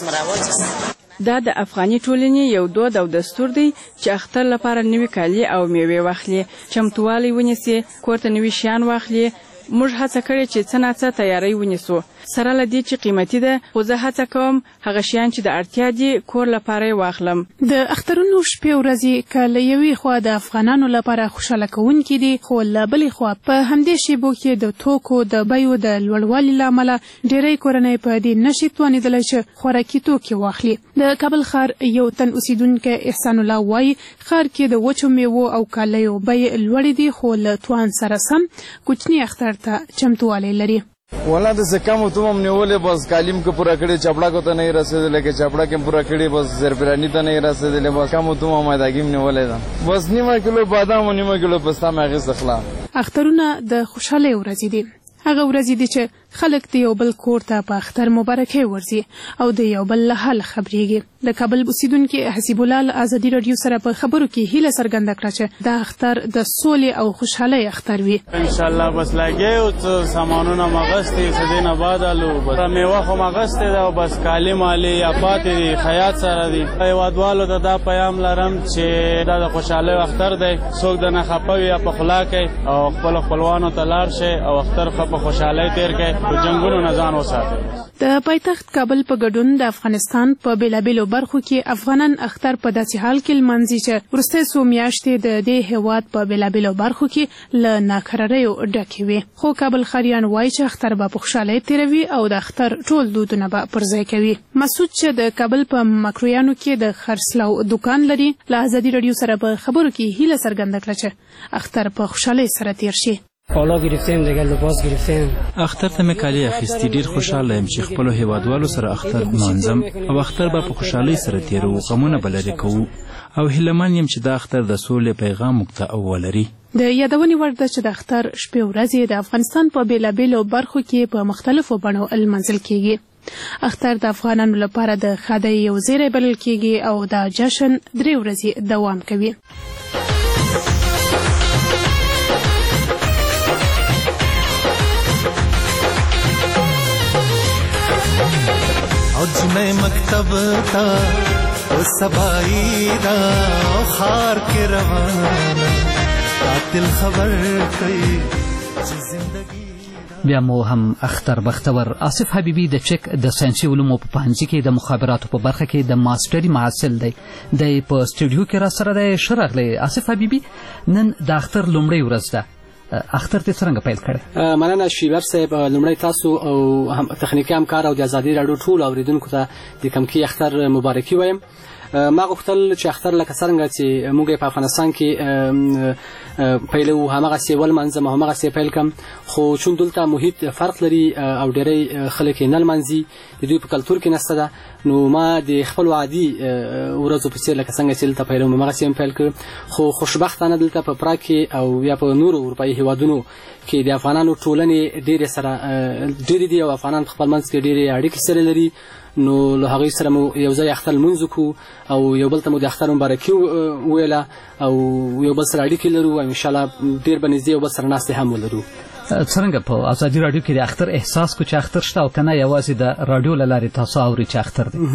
Speaker 23: دا د افغاني ټولنې یو دود او دستور دی چې اختر لپاره نوي کالي او میوې واخلي، چمتووالی ونیسي، کور ته نوي شیان واخلي. موږ هڅه کړې چې څه ناڅه تیاری ونیسو. سره له دې چې قیمتي ده خو زه هڅه کوم هغه شیان چې د اړتیا دي کور لپاره یې واخلم.
Speaker 22: د اخترونو شپې ورځې که له یوې خوا د افغانانو لپاره خوشحاله کوونکي دي خو له بلې خوا په همدې شیبو کې د توکو د بیو د لوړوالي له امله ډېری کورنۍ په دې نشي توانېدلی چې خوراکي توکي واخلي. د کابل ښار یو تن اوسیدونکی احسان الله وایي ښار کې د وچو میوو او کالیو بیې لوړې دي خو له توان سره سم کوچني اختر ته چمتووالی لري.
Speaker 24: والا د زکام او توم نیولې بس کالیم کو پورا کړي چپړا کو ته نه رسیدلې کې چپړا کې پورا کړي بس زربرانی ته نه رسیدلې بس کم او توم ما داګیم نیولې ده بس نیمه کیلو بادام او نیمه کیلو پستا مې غوښته خلا.
Speaker 22: اخترونه د خوشحالۍ ورځې دي. هغه ورځې دي چې خلک د یو بل کور ته په اختر مبارکۍ ورځي او د یو بل له حاله خبرېږي. د کابل اوسیدونکي حسیب الله له ازادي راډیو سره په خبرو کې هیله څرګنده کړه چې دا اختر د سولې او خوشحالۍ اختر وي.
Speaker 8: انشاءالله بس لګیو څه سامانونه مغستې څه دینه بعدالو بس میوه خو مغستې ده او بس کالي مالي یا پاتې دي خیاط سره دي. هیوادوالو ته دا پیام لرم چې دا د خوشحالۍ اختر دی، څوک د نه خفه وي یا په خلا کوي او خپلو خپلوانو ته لاړ شي او اختر په خوشحالۍ تیر کړئ، د جنګونو نه ځان وساتئ.
Speaker 22: د پایتخت کابل په ګډون د افغانستان په بیلابیلو برخو کې افغانان اختر په داسې حال کې لمانځي چې وروستۍ څو میاشتې د دې هېواد په بیلابیلو برخو کې له ناکراریو ډکې وي، خو کابل ښاریان وایي چې اختر به په خوشحالۍ تېروي او د اختر ټول دودونه به پر ځای کوي. مسعود چې د کابل په مکرویانو کې د خرڅلاو دکان لري، له ازادي راډیو سره په خبرو کې هیله څرګنده کړه چې اختر په خوشحالۍ سره تېر شي.
Speaker 2: کالا گرفتیم دیگه، لباس گرفتیم.
Speaker 4: اختر ته مې کالي اخیستي، ډېر خوشحاله یم چې خپلو هیوادوالو سره اختر نمانځم او اختر به په خوشحالۍ سره تېروو، غمونه به لرې کوو او هیلهمن یم چې دا اختر د سولې پیغام موږ ته ولري.
Speaker 22: د یادونې وړ ده چې د اختر شپې ورځې د افغانستان په بیلابیلو برخو کې په مختلفو بڼو لمانځل کیږي. اختر د افغانانو لپاره د ښادۍ یو زیری بلل کیږي او دا جشن 3 ورځې دوام کوي.
Speaker 5: او جنې مکتب تا او سبای دا او خار کې روانه قاتل خبر کوي چې زندگی.
Speaker 1: بیا مو هم اختر بختور. آصف حبیبي د چک د ساینسي علومو په پوهنځي کې د مخابراتو په برخه کې د ماسټري محصل دی. د په سټوډیو کې را سره دی. ښه راغلی آصف حبیبي. نن د اختر لومړۍ ورځ ده. اختر ته څنګه پیل کړی؟
Speaker 6: مننه شیبر صاحب. لومړی تاسو او هم تخنیکي همکار او د ازادي راډیو ټول اوریدونکو ته د کمکی اختر مبارکي وایم. ما غوښتل چې اختر لکه څنګه چې موږ په افغانستان کې پیلو همغسې ولمانځم او همغسې پیل کړم، خو چون دلته محیط فرق لري او ډېری خلک یې نه لمانځي، د دوی په کلتور کې نشته ده، نو ما د خپلو عادي ورځو په څېر لکه څنګه چې دلته پیل وم همغسې هم پیل کړ. خو خوشبختانه دلته په پراګ کې او یا په نورو اروپایي هېوادونو کې د افغانانو ټولنې ډېرې سره ډېرې دي او افغانان په خپل منځ کې ډېرې اړیکې سره لري، نو له هغوی سره مو یو ځای اختر لمونځ وکړو او یو بل ته مو د اختر مبارکي وویله او یو بل سره اړیکې لرو او انشاءالله ډېر به نږدې یو بل سره ناستې هم ولرو.
Speaker 1: څرنګه په ازادي راډیو کې د اختر احساس کو چې اختر شته او کنه یوازې د راډیو له لارې تاسو اورئ چې اختر دی؟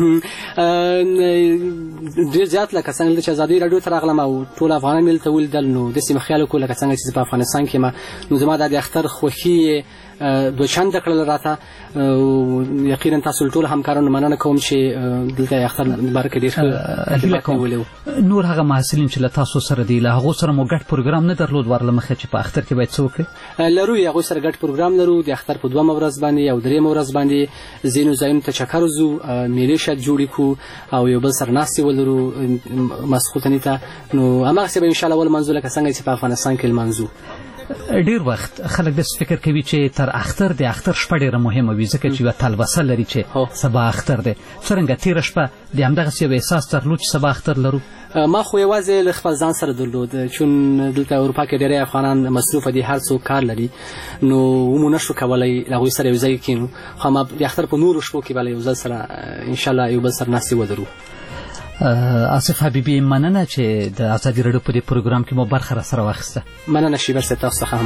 Speaker 6: ډېر زیات لکه څنګه چې ازادي راډیو ته راغلم او ټول افغانان مې دلته ولیدل، نو داسې مې خیال وکړو لکه څنګه چې په افغانستان کې یم، نو زما دا د اختر خوښي دوه چنده کړل راته. یقینا تاسو ټول همکارانو مننه کوم چې دلته اختر مبارک ډېر ښه ولو.
Speaker 1: نور هغه محصلین چې له تاسو سره دي، له هغو سره مو ګډ پروګرام نه درلود ورله مخکې چې په اختر کې باید څه وکړئ؟
Speaker 6: لرو، هغوی سره ګډ پروګرام لرو. د اختر په 2مه ورځ باندې او 3مه ورځ باندې ځینو ځایونو ته چکر وځو، میلې شاید جوړې کړو او یو بل سره ناستې ولرو ماسخوتنې ته، نو هماغسې به انشاءالله ولمانځو لکه څنګه چې په افغانستان کې لمانځو.
Speaker 1: ډیر وخت خلک داسې فکر کوي چې تر اختر د اختر شپه ډیره مهمه وي، ځکه چې یوه تلوسه لري چې سبا اختر دی. څرنګه تېره شپه د همدغسې یو احساس درلود چې سبا اختر لرو؟
Speaker 6: ما خو یوازې له خپل ځان سره درلود، چون دلته اروپا کې ډېری افغانان مصروفه دي، هر څوک کار لري، نو ومو نشو کولی له هغوی سره یو ځای کښېنو، خو ما د اختر په نورو شپو کې به له یو ځل سره انشاءالله یو بل سره ناستې ولرو.
Speaker 1: آصف حبیبي، مننه چې د ازادي راډیو په دې پروګرام کې مو برخه را سره واخیسته.
Speaker 6: مننه شیبر صاحب، تاسو څخه هم.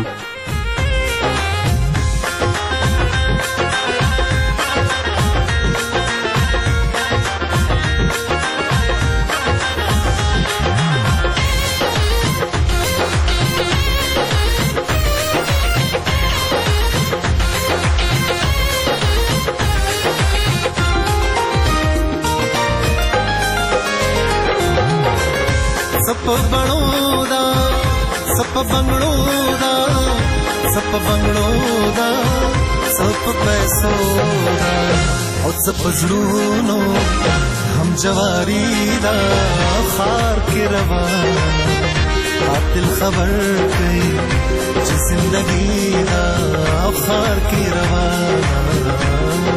Speaker 5: بنگلو دا سپ پیسو دا او سپ زړونو هم جواری دا خار کې روان قاتل خبر کوي چې زندگی دا خار کې روان.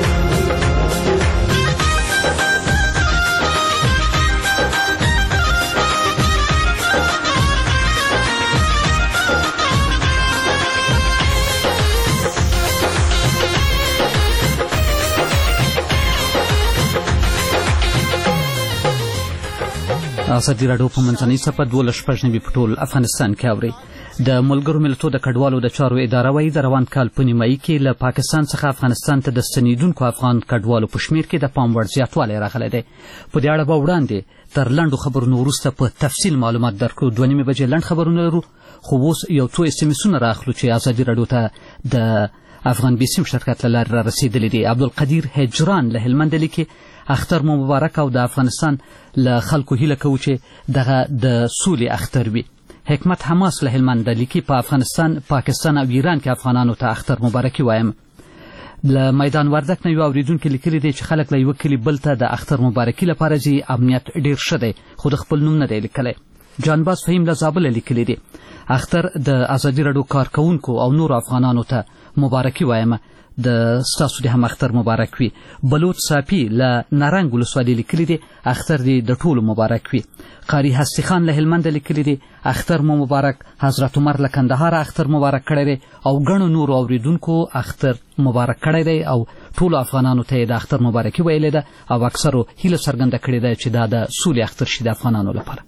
Speaker 1: ازادي راډیو په منځنۍ څپه 12 په ټول افغانستان کې اوري. د ملګرو ملتونو د کډوالو د چارو اداره وایي د روان کال په نیمایي کې له پاکستان څخه افغانستان ته د ستنېدونکو افغان کډوالو په شمېر کې د پام وړ زیاتوالی راغلی دی. په دې اړه به وړاندې تر لنډو خبرونو وروسته په تفصیل معلومات درکړو. 2:30 بجې لنډ خبرونه لرو، خو اوس یو څو SMS راخلو چې ازادي راډیو ته د افغان بیسیم شرکت له لارې را رسېدلی دی. عبدالقدیر هجران له هلمند لیکي اختر مو مبارک او د افغانستان له خلکو هیله کوو چې دغه د سولې اختر وي. حکمت حماس له هلمند لیکي په افغانستان، پاکستان او ایران کې افغانانو ته اختر مبارکي وایم. له میدان وردک نه یو اورېدونکي لیکلي دی چې خلک له یوه کلي بل ته د اختر مبارکي لپاره ځي. امنیت ډېر ښه دی خو د خپل نوم نه دی لیکلی. جانباز فهیم له زابله لیکلی دی اختر د ازادي راډیو کارکوونکو او نورو افغانانو ته مبارکي وایم، د ستاسو د هم اختر مبارک وي. بلوچ صافي له نارنګ ولسوالۍ لیکلی دی اختر دې د ټولو مبارک وي. قاری هستی خان له هلمند لیکلی دی اختر مو مبارک. حضرت عمر له کندهار اختر مبارک کړی دی او ګڼو نورو اوریدونکو اختر مبارک کړی دی او ټولو افغانانو ته د اختر مبارکي ویلې ده او اکثرو هیله څرګنده کړې ده چې دا د سولې اختر شي د افغانانو لپاره.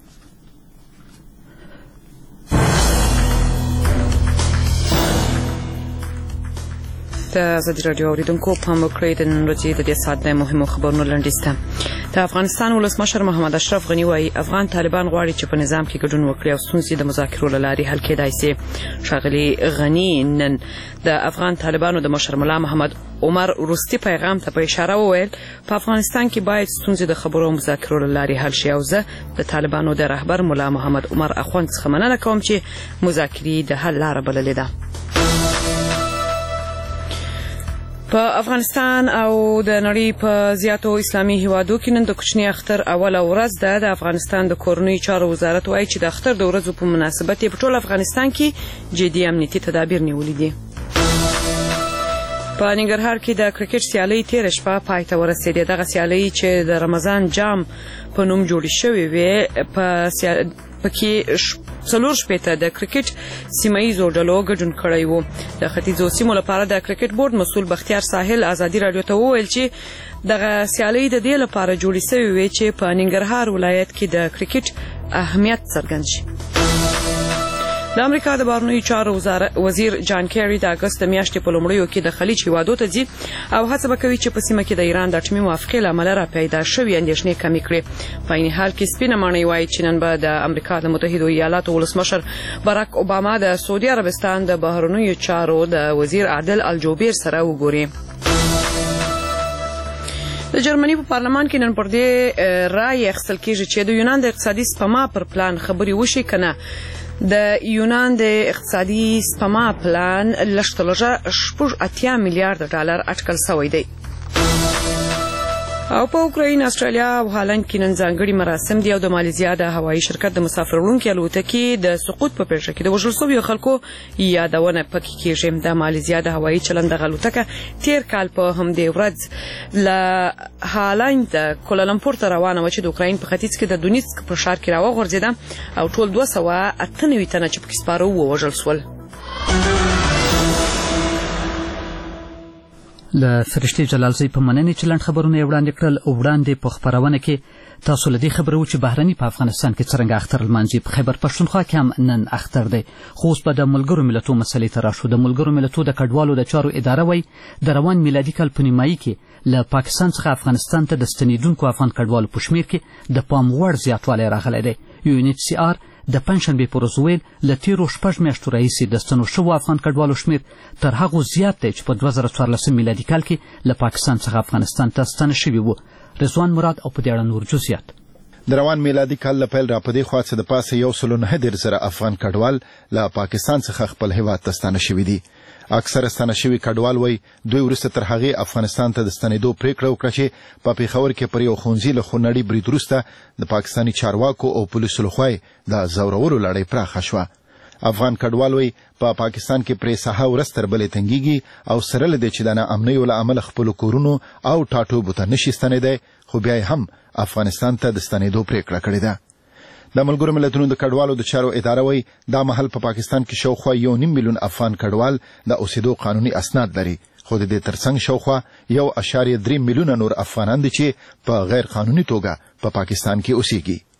Speaker 3: د ازادي راډیو اوریدونکو پام وکړئ د نن ورځې د دې ساعت د مهمو خبرونو لنډیز ته. د افغانستان ولسمشر محمد اشرف غني وایي افغان طالبان غواړي چې په نظام کې ګډون وکړي او ستونزې د مذاکرو له لارې حل کېدای شي. ښاغلي غني نن د افغان طالبانو د مشر ملا محمد عمر وروستي پیغام ته په اشاره وویل په افغانستان کې باید ستونزې د خبرو او مذاکرو له لارې حل شي او زه د طالبانو د رهبر ملا محمد عمر اخوند څخه مننه کوم چې مذاکرې د حل لاره بللې ده. په افغانستان او د نړۍ په زیاتو اسلامي هیوادو کې نن د کوچني اختر اوله ورځ ده. د افغانستان د کورنیو چارو وزارت وایي چې د اختر د ورځو په مناسبت په ټول افغانستان کې جدي امنیتي تدابیر نیولي دي. په ننګرهار کې د کرکټ سیالۍ تېره شپه پای ته ورسېدې. دغه سیالۍ چې د رمضان جام په نوم جوړې شوې وې پکې 40 د کرکټ سیمایي ډلو ګډون کړی وو. د ختیځو سیمو لپاره د کرکټ بورډ مسؤل بختیار ساحل ازادي راډیو ته وویل چې دغه سیالۍ د دې لپاره جوړې شوې وې چې په ننګرهار ولایت کې د کرکټ اهمیت څرګند شي. د امریکا د بهرنیو چارو وزیر جان کیری د اګست میاشتې په لومړیو کې د خلیج هیوادو ته ځي او هڅه به کوي چې په سیمه کې د ایران د اټومي موافقې له امله را پیدا شوې اندېښنې کمې کړي. په عین حال کې سپینه ماڼۍ وایي چې نن به د امریکا د متحدو ایالاتو ولسمشر باراک اوباما د سعودي عربستان د بهرنیو چارو د وزیر عادل الجوبیر سره وګوري. د جرمني په پارلمان کې نن پر دې رایې اخیستل کېږي چې د یونان د اقتصادي سپما پر پلان خبرې وشي که نه. د یونان د اقتصادي سپما پلان لږترلږه 80 میلیارد ډالر اټکل شوی دی. او په اوکراین، استرالیا او هالند کې نن ځانګړي مراسم دي او د مالیزیا د هوایي شرکت د مسافر وړونکي الوتکې د سقوط په پیښه کې د وژل شویو خلکو یادونه پکې کېږي. د مالیزیا د هوایي چلند دغه الوتکه تیر کال په همدې ورځ له هالند کولالمپور ته روانه وه چې د اوکراین په ختیځ کې د دونیتسک په ښار کې راوغورځېده او ټول 298 تنه چې پکې سپاره وو ووژل شول.
Speaker 1: له فرشتي جلالزی په مننې چې لنډ خبرونه یې وړاندې کړل. وړاندې په خپرونه کې تاسو له دې خبره و چې بهرني په افغانستان کې څرنګه اختر لمانځي. په خیبر پښتونخوا کې هم نن اختر دی. خو اوس به د ملګرو ملتونو مسلې ته راشو. د ملګرو ملتونو د کډوالو د چارو اداره وایي د روان میلادي کال په نیمایي کې له پاکستان څخه افغانستان ته د ستنېدونکو افغان کډوالو په شمېر کې د پام وړ زیاتوالی راغلی دی. UNHCR د پنجشنبې په ورځ ویل له تېرو 6 میاشتو راهیسې د ستنو شوو افغان کډوالو شمېر تر هغو زیات دی چې په 2014 میلادي کال کې له پاکستان څخه افغانستان ته ستانه شوي وو. رضوان مراد او په دې اړه نور جزئیات.
Speaker 9: د روان میلادي کال له پیل را په دې خوا څه د پاسه 109,000 افغان کډوال له پاکستان څخه خپل هیواد ته ستانه شوي دي. اکثره ستانه شوي کډوال وایي دوی وروسته تر هغې افغانستان ته د ستنېدو پریکړه وکړه چې په پېښور کې پر یو ښوونځي له خونړي برید وروسته د پاکستاني چارواکو او پولیسو لخوا د زورورو لړۍ پراخه شوه. افغان کډوال وایي په پاکستان کې پرې ساحه ورځ تر بلې تنګیږي او سره له دې چې د ناامنیو له امله خپلو کورونو او ټاټوبو ته نشي ستنېدی، خو بیا هم افغانستان ته د ستنېدو پریکړه کړې ده. د ملګرو ملتونو د کډوالو د چارو اداره وایي دا مهال په پاکستان کې شاوخوا 1.5 میلیون افغان کډوال د اوسېدو قانوني اسناد لري، خو د دې ترڅنګ شاوخوا 1.3 میلیونه نور افغانان دي چې په غیر قانوني توګه په پاکستان کې اوسېږي.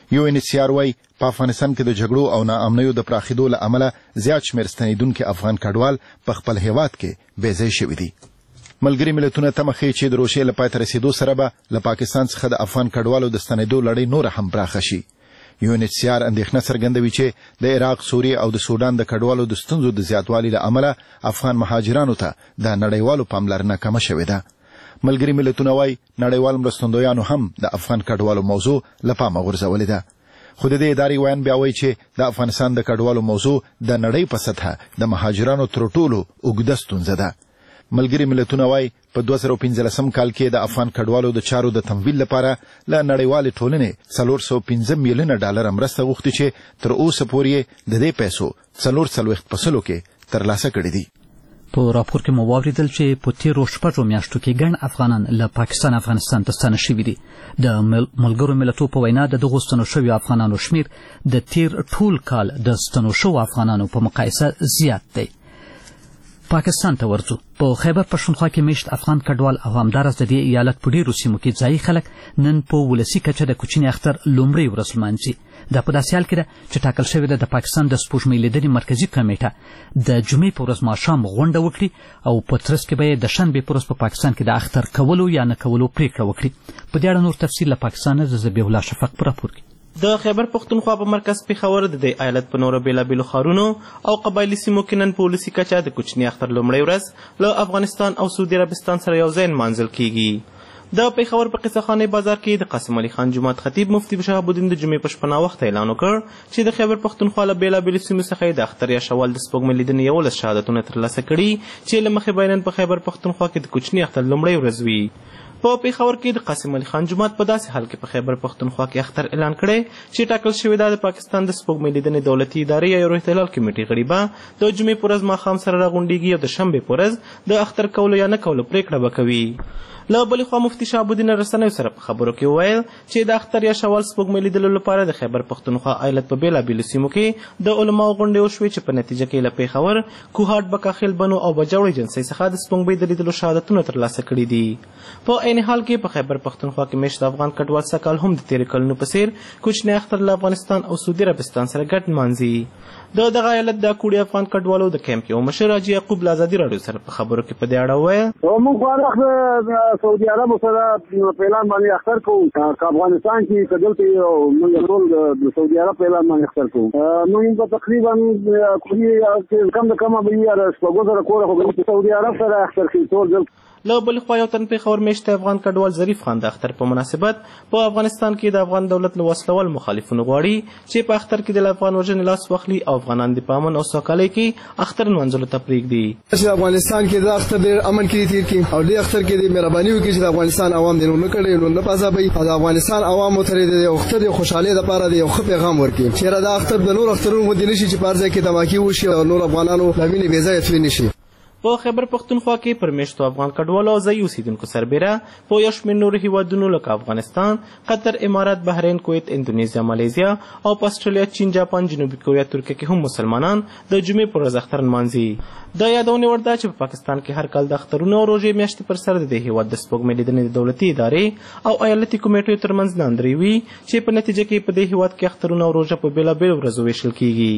Speaker 9: UNHCR وايي په افغانستان کې د جګړو او ناامنیو د پراخېدو له امله زیات شمېر ستنېدونکي افغان کډوال په خپل هیواد کې بېځایه شوي دي. ملګري ملتونه تمه ښیي چې د روژې له پای ته رسېدو سره به له پاکستان څخه د افغان کډوالو د ستنېدو لړۍ نوره هم پراخه شي. UNHCR اندېښنه څرګندوي چې د عراق، سوریې او د سودان د کډوالو د ستونزو د زیاتوالي له امله افغان مهاجرانو ته د نړیوالو پاملرنه کمه شوې ده. ملګري ملتونه وايي نړیوال مرستندویانو هم د افغان کډوالو موضوع له پامه غورځولې ده. خو د دې ادارې ویان بیا وایي چې د افغانستان د کډوالو موضوع د نړۍ په سطحه د مهاجرانو تر ټولو اوږده ستونزه ده. ملګري ملتونه وايي په 2015 کال کې د افغان کډوالو د چارو د تمویل لپاره له نړیوالې ټولنې $415 میلیونه مرسته غوښتي چې تر اوسه پورې د دې پیسو 44% کې ترلاسه کړي دي.
Speaker 1: په راپور کې مو واوریدل چې په تیرو 6 میاشتو کې ګڼ افغانان له پاکستان افغانستان ته ستانه شوي دي. د ملګرو ملتونو په وینا د دغو ستنو شویو افغانانو شمیر د تیر ټول کال د ستنو شویو افغانانو په مقایسه زیات دی. پاکستان ته ورځو. په خیبر پښتونخوا کې میشت افغان کډوال او همدارس د دې ایالت په ډیرو سیمو کې ځایي خلک نن په ولسي کچه د کوچني اختر لومړۍ ورځ لمانځي. دا په داسې حال کې ده چې ټاکل شوې ده د پاکستان د سپوږمۍ لیدنې مرکزي کمیټه د جمعې په ورځ ماښام غونډه وکړي او په ترڅ کې به یې د شنبې په ورځ په پاکستان کې د اختر کولو یا نه کولو پریکړه وکړي. په دې اړه نور تفصیل له پاکستانه د ذبیح الله شفق په راپور کې.
Speaker 7: د خیبر پښتونخوا په مرکز پېښور د دې ایالت په نورو بېلابېلو ښارونو او قبایلي سیمو کې نن په ولسي کچه د کوچني اختر لومړۍ ورځ له افغانستان او سعودي عربستان سره یو ځای نمانځل کیږي. د پېښور په قصه خانې بازار کې د قاسم علي خان جومات خطیب مفتي شهاب الدین د جمعې په شپه ناوخته اعلان وکړ چې د خیبر پښتونخوا له بېلابېلو سیمو څخه یې د اختر یا شوال د سپوږمۍ لیدنې 11 شهادتونه ترلاسه کړي چې له مخې به نن په خیبر پښتونخوا کې د کوچني اختر لومړۍ ورځ وي. په پېښور کې د قاسم علي خان جومات په داسې حال کې په خیبر پښتونخوا کې اختر اعلان کړی چې ټاکل شوې ده د پاکستان د سپوږمۍ لیدنې دولتي ادارې یا روح هلال کمیټې غړي به د جمعې په ورځ ماښام سره راغونډېږي او د شنبې په ورځ د اختر کولو یا نه کولو پرېکړه به کوي. له بلې خوا مفتي شهاب الدین رسنیو سره په خبرو کې وویل چې د اختر یا شوال سپوږمۍ لیدلو لپاره د خیبر پښتونخوا ایالت په بېلابېلو سیمو کې د علماو غونډې وشوې چې په نتیجه کې له پېښور، کوهاټ، بکاخیل، بنو او بجوړ ایجنسۍ څخه د سپوږمۍ د لیدلو شهادتونه ترلاسه کړي دي. په عین حال کې په خیبر پښتونخوا کې میشت افغان کډوال سږ کال هم د تېرې کلونو په څېر کوچنی اختر له افغانستان او سعودي عربستان سره ګډ نمانځي. د دغه ایالت د کوړي افغان کډوالو د کیمپ یو مشر حاجي یعقوب له ازادي راډیو سره په خبرو کې په دې اړه وویل
Speaker 10: موږ سعودي عرب سره په اعلان باندې اختر کوو. افغانستان کې دلته موږ ټول د سعودي عرب په اعلان باندې اختر کوو. موږ په تقریبا کم د کمه به یې شپږو زره کوره خو سعودي عرب سره اختر کوي ټول دلته.
Speaker 7: له بلې خوا یو تن پېښور میشته افغان کډوال ظریف خان د اختر په مناسبت په افغانستان کې د افغان دولت له وسلوال مخالفینو غواړي چې په اختر کې د افغان وژنې لاس واخلي او افغانان د په امن او سوکالۍ کې اختر نمانځلو ته پرېږدي.
Speaker 11: چې افغانستان کې د اختر ډېر امن کې تېر کړي او دې اختر کې د مهرباني وکړي چې د افغانستان عوام دې نه کړي نو نه پازابي او د افغانستان عوامو ته د اختر د خوشحالۍ لپاره د یو ښه پیغام ورکړي چې دا اختر د نور اخترونو مدې نشي چې په ځای کې دماکي وشي او نور افغانانو لا ویني بې ځایه تللی نشي.
Speaker 7: په خیبر پښتونخوا کې پر میشتو افغان کډوالو او ځایي اوسېدونکو سربیره په یو شمېر نورو هیوادونو لکه افغانستان، قطر، امارات، بحرین، کویت، اندونیزیا، مالیزیا او په اسټرالیا، چین، جاپان، جنوبي کوریا، ترکیه کې هم مسلمانان د جمعې پر ورځ اختر نمانځي. د یادونې وړ ده چې په پاکستان کې هر کال د اخترونو او روژې میاشتې پر سر د دې هیواد د سپوږمۍ لیدنې د دولتي ادارې او ایالتي کمیټو ترمنځ ناندرۍ وي چې په نتیجه کې په دې هیواد کې اخترونه او روژه په بېلابېلو ورځو ویشل کیږي.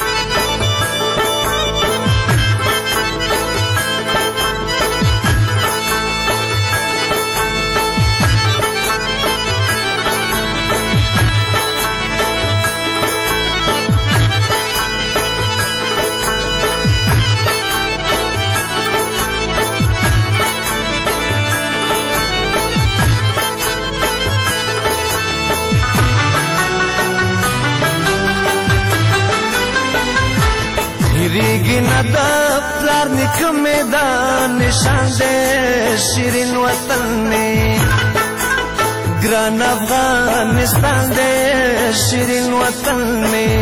Speaker 5: ریگی ندب پلار نکم میدان نشان دے شیرین وطن میں گران افغانستان دے شیرین وطن میں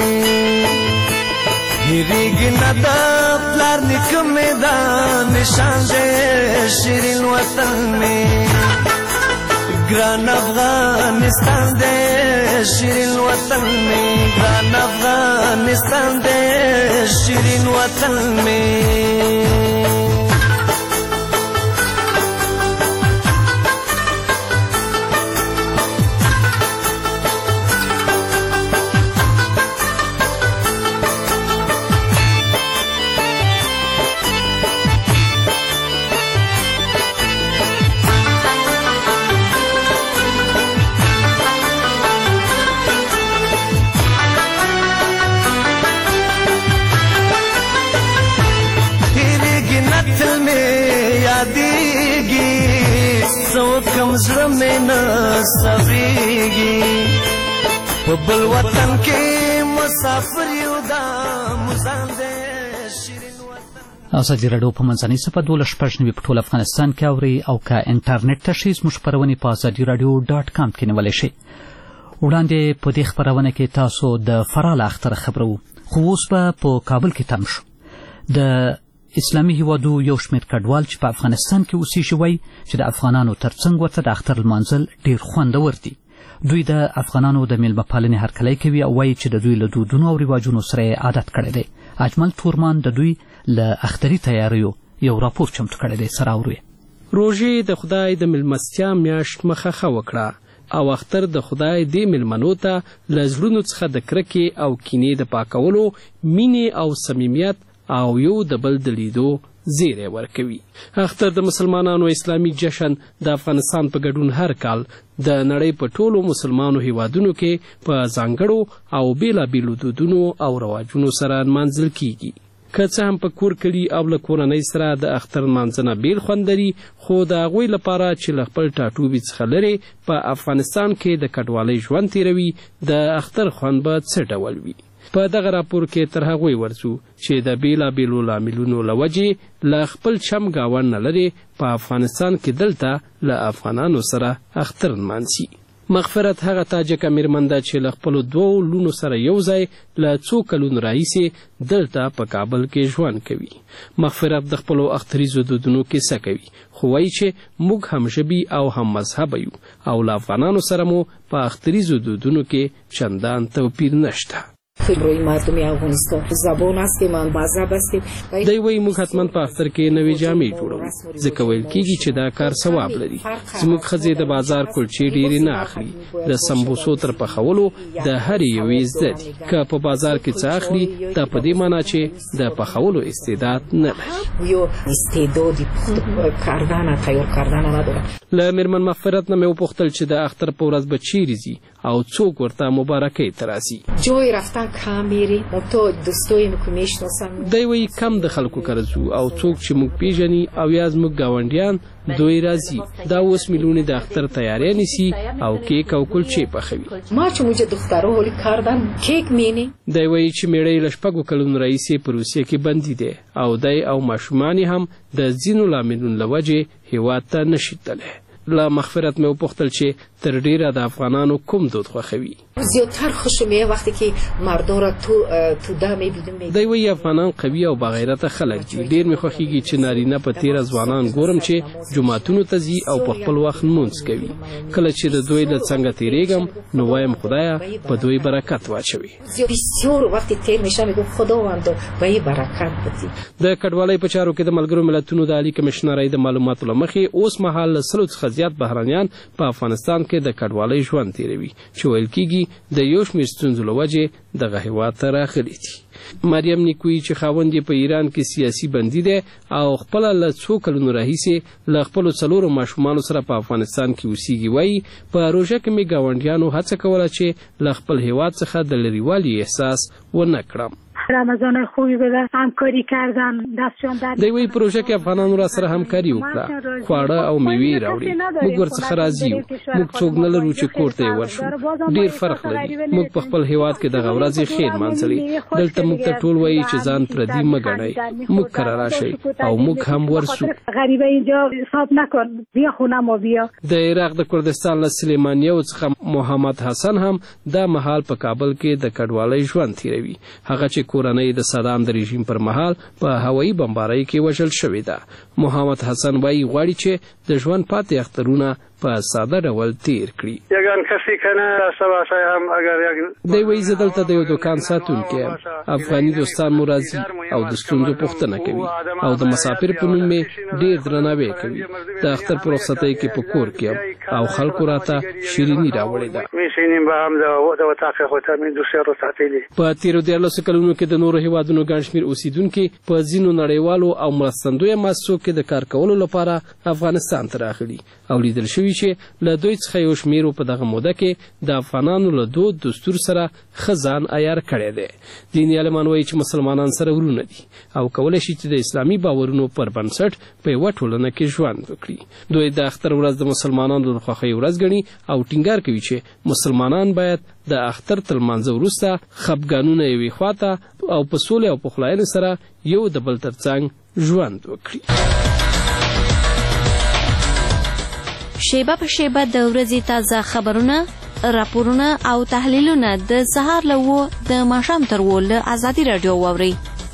Speaker 5: ریگی ندب پلار نکم میدان نشان دے شیرین وطن میں گران افغانستان دے شیرین وطن میں گران افغانستان دے شیرین وطن میں مې یادېږي څه وکړم زړه مې نه صبرېږي په بل وطن کې مسافر یو دا مزان دی
Speaker 1: ازادي راډیو په منځنۍ صفحه 12 په ټول افغانستان کې اوري او که انټرنیټ ته شئ زموږ خپرونې په azadiaradio.com کې نیولی شئ. وړاندې په دې خپرونه کې تاسو د فراه له اختره خبرو، خو اوس به په کابل کې تم شو. د اسلامي هیوادو یو شمېر کډوال چې په افغانستان کې اوسېږي وایي چې د افغانانو ترڅنګ ورته د اختر لمانځل ډېر خوندور دي. دوی د افغانانو د میلمه پالنې هرکلی کوي او وایي چې د دوی له دودونو او رواجونو سره یې عادت کړی دی. اجمل تورمان د دوی له اختري تیاریو یو راپور چمتو کړی دی، سره اورئ.
Speaker 12: روژې د خدای د میلمستیا میاشت مخه وکړه او اختر د خدای دې میلمنو ته له زړونو څخه د کرکې او کینې د پاکولو، مینې او صمیمیت او یو د بل د لیدو زیری ورکوي. اختر د مسلمانانو اسلامي جشن د افغانستان په ګډون هر کال د نړۍ په ټولو مسلمانو هیوادونو کې په ځانګړو او بیلابیلو دودونو او رواجونو سره نمانځل کیږي. که څه هم په کور کلي او له کورنۍ سره د اختر نمانځنه بیل خوند لري، خو د هغوی لپاره چې له خپل ټاټوبي څخه لرې په افغانستان کې د کډوالۍ ژوند تیروي، د اختر خوند به څه ډول وي؟ په دغه راپور کې تر هغوی ورځو چې د بیلابیلو لاملونو له وجې له خپل چم ګاونډ نه لرې په افغانستان کې دلته له افغانانو سره اختر نمانځي. مغفرت هغه تاجکه میرمن ده چې له خپلو 2 لونو سره یو ځای له څو کلونو راهیسې دلته په کابل کې ژوند کوي. مغفرت د خپلو اختریزو دودونو کیسه کوي، خو وایي چې موږ هم ژبي او هم مذهبه یو او له افغانانو سره مو په اختریزو دودونو کې چندان توپیر نشته.
Speaker 15: روی مردم افغانستان زبان هستیم، مذهب هستیم.
Speaker 12: دی وایي موږ حتما په اختر کې نوې جامې جوړوو، ځکه ویل کېږي چې دا کار ثواب لري. زموږ ښځې د بازار کلچې ډېرې نه اخلي، د سمبوسو تر پخولو د هرې یوې زده دي. که په بازار کې څه اخلي، دا په دې معنی چې د پخولو استعداد نه لري. له میرمن مغفرت نه مې وپوښتل چې د اختر په ورځ به چیرې ځي او څوک ورته مبارکۍ ته راځي. دی وایي کم د خلکو کره ځو او څوک چې موږ پیژني او یا زموږ ګاونډیان دوی راځي. دا اوس میلیونې د اختر تیاری نیسي او کیک او کلچې پخوي. دی وایي چې میړه یې له 6 کلونو راهیسې په روسیې کې بندي دی او دی او ماشومان یې هم د ځینو لاملونو له وجې هیواد ته نشي تللی. له مغفرت مې وپوښتل چې تر ډیره د افغانانو کوم دود خوښوي.
Speaker 15: زیاتر خوشم وقتی که مردا را توده میبینم.
Speaker 12: دی وایي افغانان قوي او باغیرته خلک دي. ډیر مې خوښیږي چې نارینه په تیره ځوانان ګورم چې جوماتونو ته ځي او په خپل وخت لمونځ کوي. کله چې د دوی له څنګه تیریږم نو وایم خدایه په دوی برکت واچوي.
Speaker 15: بسیار وقتی تیر میشم میگم خداوند به برکت بدی.
Speaker 12: د کډوالۍ په چارو کې د ملګرو ملتونو د عالی کمشنرۍ د معلوماتو له مخې اوس مهال له 100 څخه زیات بهرانیان په افغانستان کې د کډوالۍ ژوند تیروي، چې ویل کېږي د یو شمېر ستونزو له وجې دغه هیواد ته راغلي دي. مریم نیکویی چې خاوند یې په ایران کې سیاسي بندي دی او خپله له 2 کلونو راهیسې له خپلو 4 ماشومانو سره په افغانستان کې اوسېږي، وایي په روژه کې مې ګاونډیانو هڅه کوله چې له خپل هیواد څخه د لرېوالي احساس ونه کړم.
Speaker 16: رمضان خوبی بده، همکاری کردن، دستشان در
Speaker 12: دی وایي پروژه کې افغانانو را سره همکاري وکړه، خواړه او میوې راوړي. موږ ورڅخه راضي یو. موږ څوک نه لرو چې کور ته یې ورشو. ډېر فرق لري. موږ په خپل هیواد کې دغه ورځې خیر مانځلې. دلته موږ ته ټول وایي چې ځان پردي مه ګڼئ، موږ کره راشئ او موږ هم ورسو.
Speaker 16: غریبه اینجا حساب نکن، بیا خونه ما بیا.
Speaker 12: د عراق د کردستان له سلیمانیو څخه محمد حسن هم دا مهال په کابل کې د کډوالۍ ژوند تیروي. هغه چې کورنۍ د صدام د رژیم پر مهال په هوایي بمبارۍ کې وژل شوې ده. محمد حسن وایي غواړي چې د ژوند پاتې اخترونه په ساده ډول تیر کړي. دی وایي زه دلته د یو دوکان ساتونکی یم. افغاني دوستان مو راځي او د ستونزو پوښتنه کوي او د مسافر په نوم مې ډېر درناوی کوي. د اختر په رخصتۍ کې په کور کې یم او خلکو راته شیریني راوړې ده. په تیرو 14 کلونو کې د نورو هیوادونو ګڼ شمېر اوسیدونکي په ځینو نړیوالو او مرستندویه مؤسسو کې د کار کولو لپاره افغانستان ته راغلي او لیدل شوي چې له دوی څخه یو شمېرو په دغه موده کې د افغانانو له دود دستور سره ښه ځان عیار کړی دی. ځینې ځینې عالمان وایي چې مسلمانان سره ورونه دي او کولی شي چې د اسلامي باورونو پر بنسټ په یوه ټولنه کې ژوند وکړي. دوی د اختر ورځ د مسلمانانو د خوښۍ ورځ ګڼي او ټینګار کوي چې مسلمانان باید د اختر تر لمانځه وروسته خپګانونه یوې خواته او په سولې او پخلاینې سره یو د بل تر څنګ ژوند وکړي.
Speaker 13: شیبه په شیبه د ورځې تازه خبرونه، راپورونه او تحلیلونه د سهار له 9 د ماښام تر 10 له ازادي راډیو واورئ.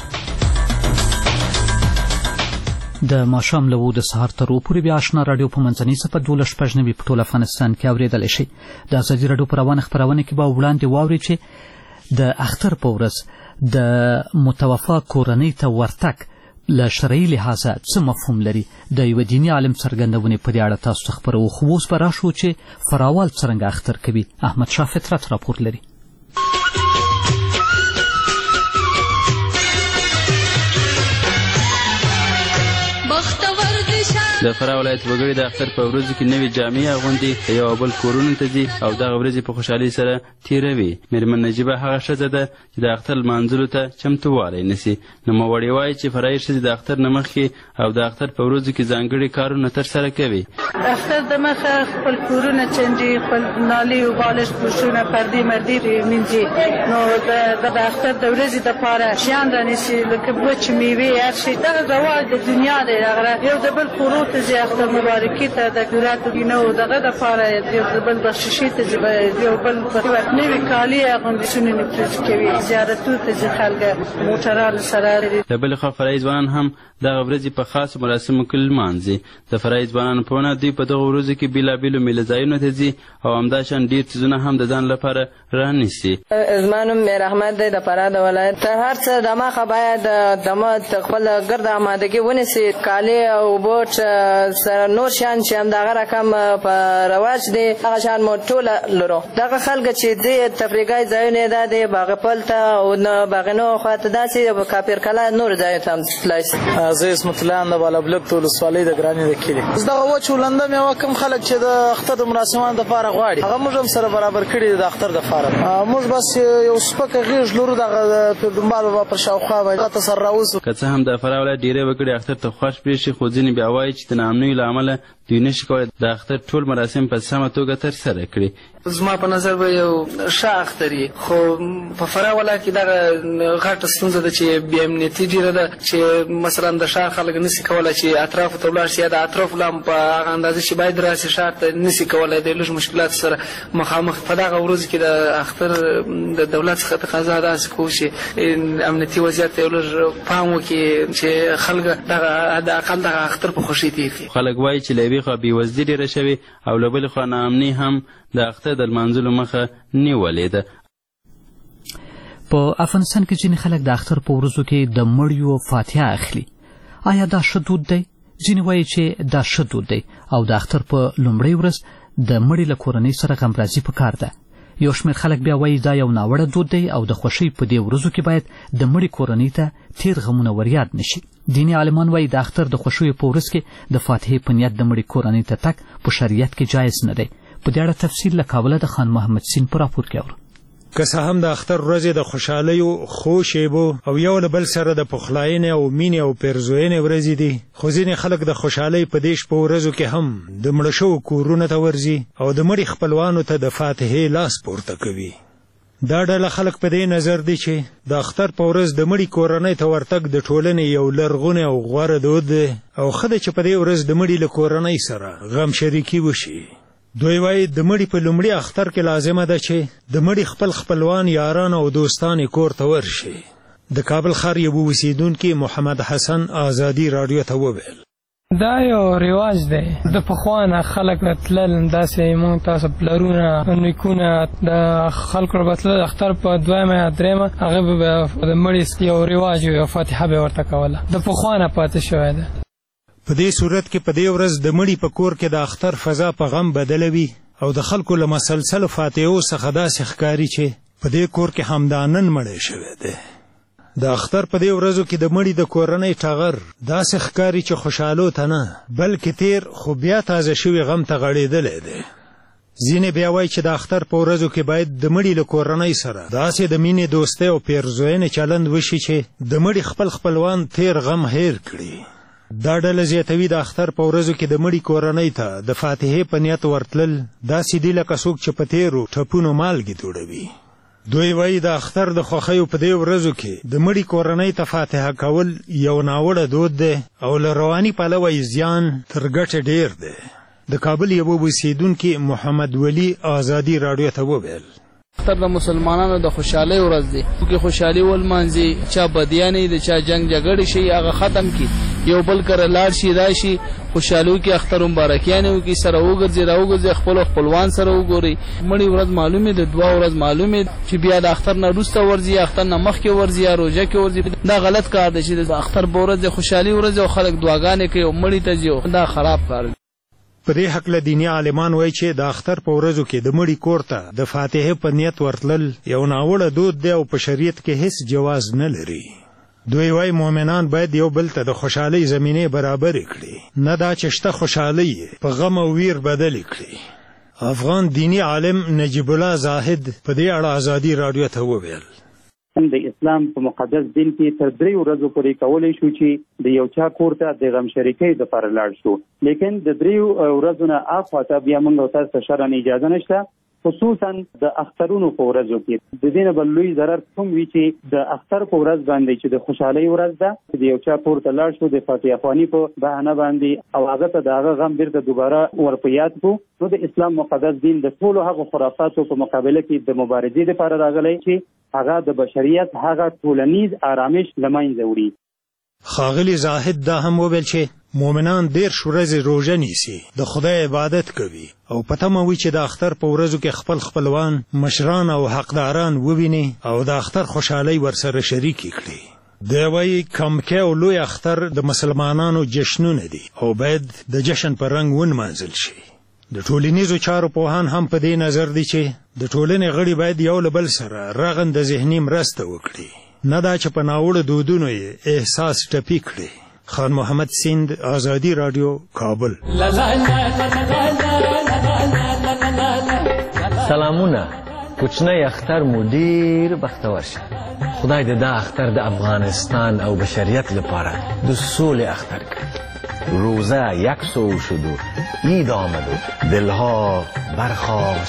Speaker 1: د ماښام له 9 د سهار تر 10 پورې بیا آشنا راډیو په منځنۍ څپه 12 په ټول افغانستان کې اورېدلی شئ. د ازادي راډیو په روانه خپرونه کې به وړاندې واورئ چې د اختر په ورځ د متوفا کورنۍ ته ورتګ له شرعي لحاظه څه مفهوم لري. د یوه دیني عالم څرګندونې په دې اړه تاسو ته خپروو. خو اوس به راشو چې فراوال څرنګه اختر کوي. احمد شاه فطرت راپور لري.
Speaker 17: د فراه ولایت وګړي د اختر په ورځو کې نوې جامې اغوندي، یو بل کورونو ته ځي او دغه ورځې په خوشحالۍ سره تېروي. مېرمن نجیبه هغه ښځه ده چې د اختر لمانځلو ته چمتووالی نیسي. نوموړې وایي چې فرایي ښځې د اختر نه مخکې او د اختر په ورځو کې ځانګړي کارونه ترسره کوي.
Speaker 18: اختر د مخه خپل کورونه چنجي، خپل نالۍ او بالښت پوښونه پردې مردې مینځي. نو د اختر د ورځې دپاره شیان رانیسي لکه وچ میوې هر شي. دغه رواج د دنیا دی. یو د بل کورو ته ځي اختر مبارکي ته د ګوراتو نه و دغه دپاره یو د بل بخششي ته ځي، یو بل نوي کالي اغوندي څونه نفرت کوي. زیارتونو ته ځي خلک موټرانو سره.
Speaker 17: د بلې خوا فرایي ځوانان هم دغه ورځې په خاصو مراسمو کې لمانځي. د فرایي ځوانانو په ونه دوی په دغه ورځو کې بېلابېلو میله ځایونو ته ځي او همداشان ډېر څیزونه هم د ځان لپاره رانیسي.
Speaker 20: زما نوم میر احمد دی د فراه د ولایت. هر څه دماغه باید دمه خپل ګرد آمادګي ونیسي. کالي او بوټ سره نور شیان چې همدغه رقم په رواج دی هغه شیان مو ټوله لرو. دغه خلک چې دې تفریحي ځایونه دا دی باغپل ته او باغنو خواته داسې کاپیر کلا نور ځایو ته هم تللی شي.
Speaker 25: زه اسمت الله د بالابلک ولسوالۍ د ګرانې د کلي. دغه وچ ولنده میوه کوم خلک چې د اختر د مراسمانو دپاره غواړي هغه موږ هم سره برابر کړي د اختر دپاره. موږ بس یو سپکه غېږ لرو دغه پیرډمبار بابا پر شاوخوا به هغه ته سره راوځو.
Speaker 17: که څه هم د فراه ولایت ډېری وګړي اختر ته خوښ برېښي، خو ځینې بیا وایي چې د ناامنیو له امله دوی نشي کولی د اختر ټول مراسم په سمه توګه ترسره کړي.
Speaker 25: زما په نظر به یو ښه اختر وي، خو په فراه ولایت کې دغه غټه ستونزه ده چې بې امنیتي ډېره ده چې مثلا د ښار خلک نشي کولی چې اطرافو ته ولاړ شي یا د اطرافو لا هم په هغه اندازه چې باید راسي ښار ته نشي کولی. د لږ مشکلاتو سره مخامخ په دغه ورځو کې د اختر د دولت څخه تقاضا داسې کوو چې امنیتي وضعیت ته یو لږ پام وکړي چې خلک دغه حداقل دغه اختر په خوښۍ تېر کړي.
Speaker 17: خلک وایي چې له یوې خوا بېوزلي ډېره شوې او له بلې خوا ناامني هم د اختر د لمانځلو مخه نیولې ده.
Speaker 1: په افغانستان کې ځینې خلک د اختر په ورځو کې د مړیو فاتحه اخلي. آیا دا ښه دود دی؟ ځینې وایي چې دا ښه دود دی او د اختر په لومړۍ ورځ د مړي له کورنۍ سره غمرازي پکار ده. یو شمېر خلک بیا وایي دا یو ناوړه دود دی او د خوښۍ په دې ورځو کې باید د مړي کورنۍ ته تیر غمونه وریاد نشي. دیني عالمان وایي د اختر د خوښیو په ورځ کې د فاتحې په نیت د مړي کورنۍ ته تګ په شریعت کې جایز نه دی. په دې اړه تفصیل له کابله د خان محمد سین په راپور کې اورو.
Speaker 26: که څه هم د اختر ورځې د خوشحالیو ښو شیبو او یو له بل سره د پخلاینې او مینې او پیرزوینې ورځې دي، خو ځینې خلک د خوشحالۍ په دې شپو ورځو کې هم د مړه شوو کورونو ته ورځي او د مړي خپلوانو ته د فاتحې لاس پورته کوي. دا ډله خلک په دې نظر دي چې د اختر په ورځ د مړي کورنۍ ته ورتګ د ټولنې یو لرغونی او غوره دود دی او ښه ده چې په دې ورځ د مړي له کورنۍ سره غم شریکي وشي. دوی وایي د مړي په لومړي اختر کې لازمه ده چې د مړي خپلوان یاران او دوستان کور ته ورشي. د کابل ښار یو اوسیدونکي محمد حسن ازادي راډیو ته وویل
Speaker 27: دا یو رواج دی د پخوانه خلک راتلل داسې موږ تاسو پلرونه نیکونه د خلکو راتلل اختر په دویمه یا درېیمه هغه به د مړي یو رواج یو فاتحه به ورته کوله د پخوانه پاتې شوی ده.
Speaker 26: په دې صورت کې په دې ورځ د مړي په کور کې د اختر فضا په غم بدلوي او د خلکو له مسلسلو فاتحو څخه داسې ښکاري چې په دې کور کې همدا نن مړی شوی دی. د اختر په دې ورځو کې د مړي د کورنۍ ټغر داسې ښکاري چې خوشحالو ته نه بلکې تیر خو بیا تازه شوي غم ته غړېدلی دی. ځینې بیا وایي چې د اختر په ورځو کې باید د مړي له کورنۍ سره داسې د مینې دوستۍ او پیرزوینې چلند وشي چې د مړي خپل خپلوان تیر غم هیر کړي. دا ډله زیاتوي د اختر په ورځو کې د مړي کورنۍ ته د فاتحې په نیت ورتلل داسې دي لکه څوک چې په تیرو ټپونو مالګې توړوي. دوی وایي د اختر د خوښیو په دې ورځو کې د مړي کورنۍ ته فاتحه کول یو ناوړه دود دی او له رواني پلوه یې زیان تر ګټې ډیر دی. د کابل یو اوسیدونکي محمد ولی آزادي راډیو ته وویل
Speaker 2: اختر د مسلمانانو د خوشحالۍ ورځ دی چې خوشحالي ولمانځي چا بدیانې د چا جنگ جګړې شي هغه ختم کی یو بل کره لاړ شي راشي خوشحالو کې اختر مبارکیانه وکي سره وګرځي خپلوان سره وګوري مړی ورځ معلومه د دعا ورځ معلومه چې بیا د اختر نه وروسته ورځي اختر نه مخکې ورځي یا روزه کې ورځي دا غلط کار دی چې د اختر په ورځ خوشحالي ورځ او خلک دعاګانې کوي او مړی ته ځي دا خراب کار دی.
Speaker 26: په دې هکله دیني عالمان وایي چې د اختر په ورځو کې د مړي کور ته د فاتحې په نیت ورتلل یو ناوړه دود دی او په شریعت کې هیڅ جواز نه لري. دوی وایي مؤمنان باید یو بل ته د خوشحالۍ زمینې برابرې کړي نه دا چې شته خوشحالۍ په غم او ویر بدلې کړي. افغان دیني عالم نجیب الله زاهد په دې اړه ازادي راډیو ته وویل
Speaker 8: د اسلام په مقدس دین کې تر 3 ورځې پورې کولای شو چې د یو چا کور ته د غم شریکۍ لپاره لاړ شو لیکن د 3 ورځو نه اخواته بیا موږ تاسو ته شرعاً اجازه نشته خصوصا د اخترونو په ورځو کې د دې نه بل لوی ضرر کوم وی چې د اختر په ورځ باندې چې د خوشحالۍ ورځ ده د یو چا کور ته لاړ شو د فاتحه خواني په بهانه باندې او هغه ته دغه غم بیرته دوباره ورپیات کو نو د اسلام مقدس دین د ټولو هغه خرافاتو په مقابله کې د مبارزې لپاره راغلی چې هغه د بشریت هغه ټولنیز آرامش لمنځه وړي.
Speaker 26: ښاغلي زاهد دا هم وویل چې مؤمنان 10 ورځې روژه نیسي د خدای عبادت کوي او په تمه وي چې د اختر په ورځو کې خپل خپلوان مشران او حقداران وویني او د اختر خوشحالۍ ورسره شریکې کړي. دی وایي کمکه او لوی اختر د مسلمانانو جشنونه دي او باید د جشن په رنګ ونمانځل شي. د ټولنیزو چارو پوهان هم په دې نظر دي چې د ټولنې غړي باید یو له بل سره رغنده ذهني مرسته وکړي نه دا چې په ناوړه دودونو یې احساس ټپي کړي. خان محمد سیند آزادی راډیو کابل.
Speaker 14: سلامونه کوچنی اختر مو ډیر بختور شه. خدای دې دا اختر د افغانستان او بشریت لپاره د سولې اختر کړي. روزه 100 شد و عید آمد و دلها برخاست.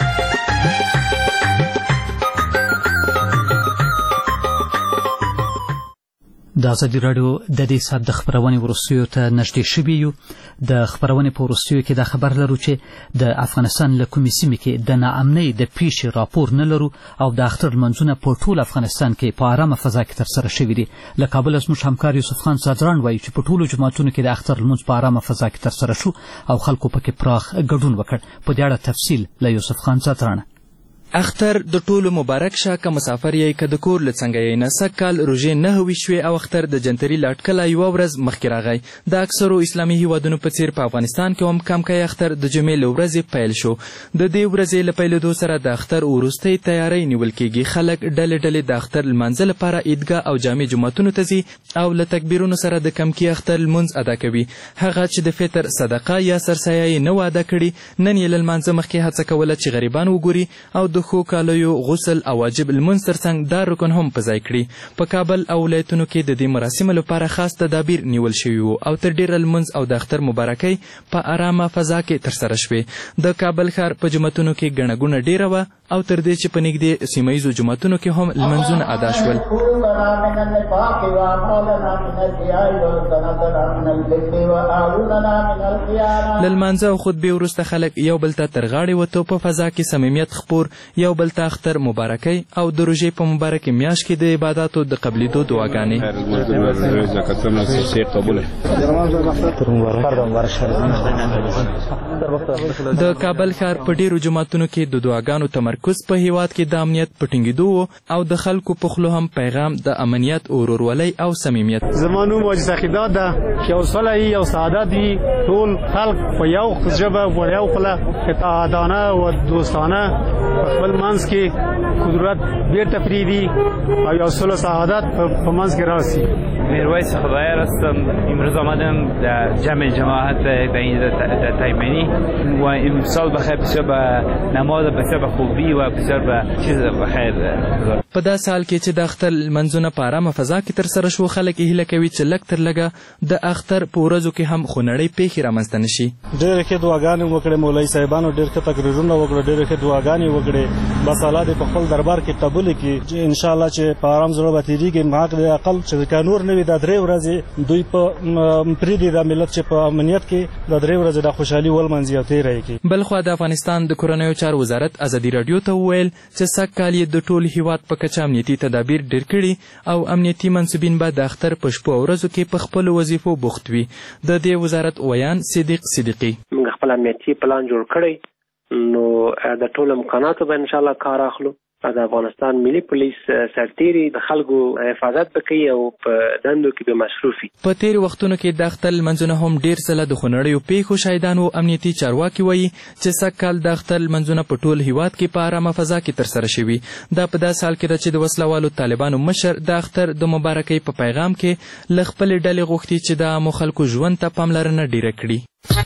Speaker 1: د ازادي راډیو د دې ساعت د خبرونې وروستیو ته نږدې شوي یو. د خبرونې په وروستیو کې دا خبر لرو چې د افغانستان له کومې سیمې کې د ناامنۍ د پیښې راپور نه لرو او د اختر لمانځونه په ټول افغانستان کې په ارامه فضا کې ترسره شوي دي. له کابله زموږ همکار یوسف خان زادران وایي چې په ټولو جوماتونو کې د اختر لمونځ په ارامه فضا کې ترسره شو او خلکو پکې پراخ ګډون وکړ. په دې اړه تفصیل له یوسف خان زادران.
Speaker 19: اختر د ټولو مبارک شه که مسافر یې که د کور له څنګه یې نه سږ کال روژې 9 شوې او اختر د جنتري له اټکله یوه ورځ مخکې راغی. د اکثرو اسلامي هیوادونو په څیر په افغانستان کې هم کمکی اختر د جمعې له ورځې پیل شو. د دې ورځې له پیلېدو سره د اختر وروستۍ تیاری نیول کیږي. خلک ډلې د اختر لمانځه لپاره عیدګاه او جامع جوماتونو ته ځي او له تکبیرونو سره د کمکی اختر لمونځ ادا کوي. هغه چې د فطر صدقه یا سرسایه یې نه ادا کړي نن یې له لمانځه مخکې هڅه کوله چې غریبان وګوري او د ښو کالیو غسل او واجب لمونځ ترڅنګ دا رکن هم په ځای کړي. په کابل او ولایتونو کې د دې مراسمو لپاره خاص تدابیر نیول شوي وو او تر ډیره لمونځ او د اختر مبارکۍ په ارامه فضا کې ترسره شوې. د کابل ښار په جوماتونو کې ګڼه ګوڼه ډیره وه او تر دې چې په نږدې سیمه ییزو جوماتونو کې هم لمونځونه ادا شول. له لمانځه او خطبې وروسته خلک یو بل ته تر غاړې وتو. په فضا کې صمیمیت خپور، یو بل ته اختر مبارکۍ او د روژې په مبارکې میاشت کې د عباداتو د قبلېدو دعاګانې. د کابل ښار په ډیرو جوماتونو کې د دعاګانو تمرکز په هیواد کې د امنیت په ټینګېدو و او د خلکو په خولو هم پیغام د امنیت، ورورولۍ او صمیمیت.
Speaker 21: زما نوم حاجي سخیدات ده چې یو صلح وي یو سعادت وي، ټول خلک په یو ژبه په یو خوله اتحادانه او دوستانه په خپل منځ کې قدرت بیرته پرېږدي او یو صلح سعادت په منځ کې راسي.
Speaker 3: میرویس خدایر هستم. امروز آمدم در جمع جماعت در تایمنی و امسال بخیر بسیار به نماز بسیار به خوبی و بسیار به چیز بخیر.
Speaker 19: په دا سال کې چې د اختر لمنځونه په ارامه فضا کې ترسره شو، خلک یې هیله کوي چې لږ تر لږه د اختر په ورځو کې هم خونړۍ پیښې رامنځته نه شي.
Speaker 21: ډېرې ښې دعاګانې وکړې، مولوي صاحبانو ډېر ښه تقریرونه وکړه، ډېرې ښې دعاګانې وکړې. بس الله دې په خپل دربار کې قبول کړي چې انشاءالله چې په ارام زړه به تېرېږي. حق د عقل چې که نور نه وي دا 3 ورځې دوی په پرېږدي دا ملت چې په امنیت کې دا 3 ورځې د خوشحالي ولمانځي او تېره یې کړي.
Speaker 19: بلخوا د افغانستان د کورنیو چارو وزارت ازادي راډیو ته وویل چې سږ کال یې د ټول هیواد په کچه امنیتي تدابیر ډېر کړي او امنیتي منصبین به د اختر په شپو او ورځو کې په خپلو وظیفو بوخت وي. د دې وزارت ویان صدیق صدیقي:
Speaker 4: موږ خپل امنیتي پلان جوړ کړی، نو د ټولو امکاناتو به انشاءالله کار اخلو. د افغانستان ملي پولیس سرتیري د خلکو حفاظت وکړي او په دندو کې به مصروف وي.
Speaker 19: په تېرو وختونو کې د اختر لمنځونه هم ډېر ځله د خونړیو پیښو شاهدان وو. امنیتي چارواکي وایي چې سږ کال د اختر لمنځونه په ټول هیواد کې په ارامه فضا کې ترسره شوي. دا په داسې حال کې ده چې د وسله والو طالبانو مشر د اختر د مبارکۍ په پیغام کې له خپلې ډلې غوښتي چې د عامو خلکو ژوند ته پاملرنه ډېره کړي.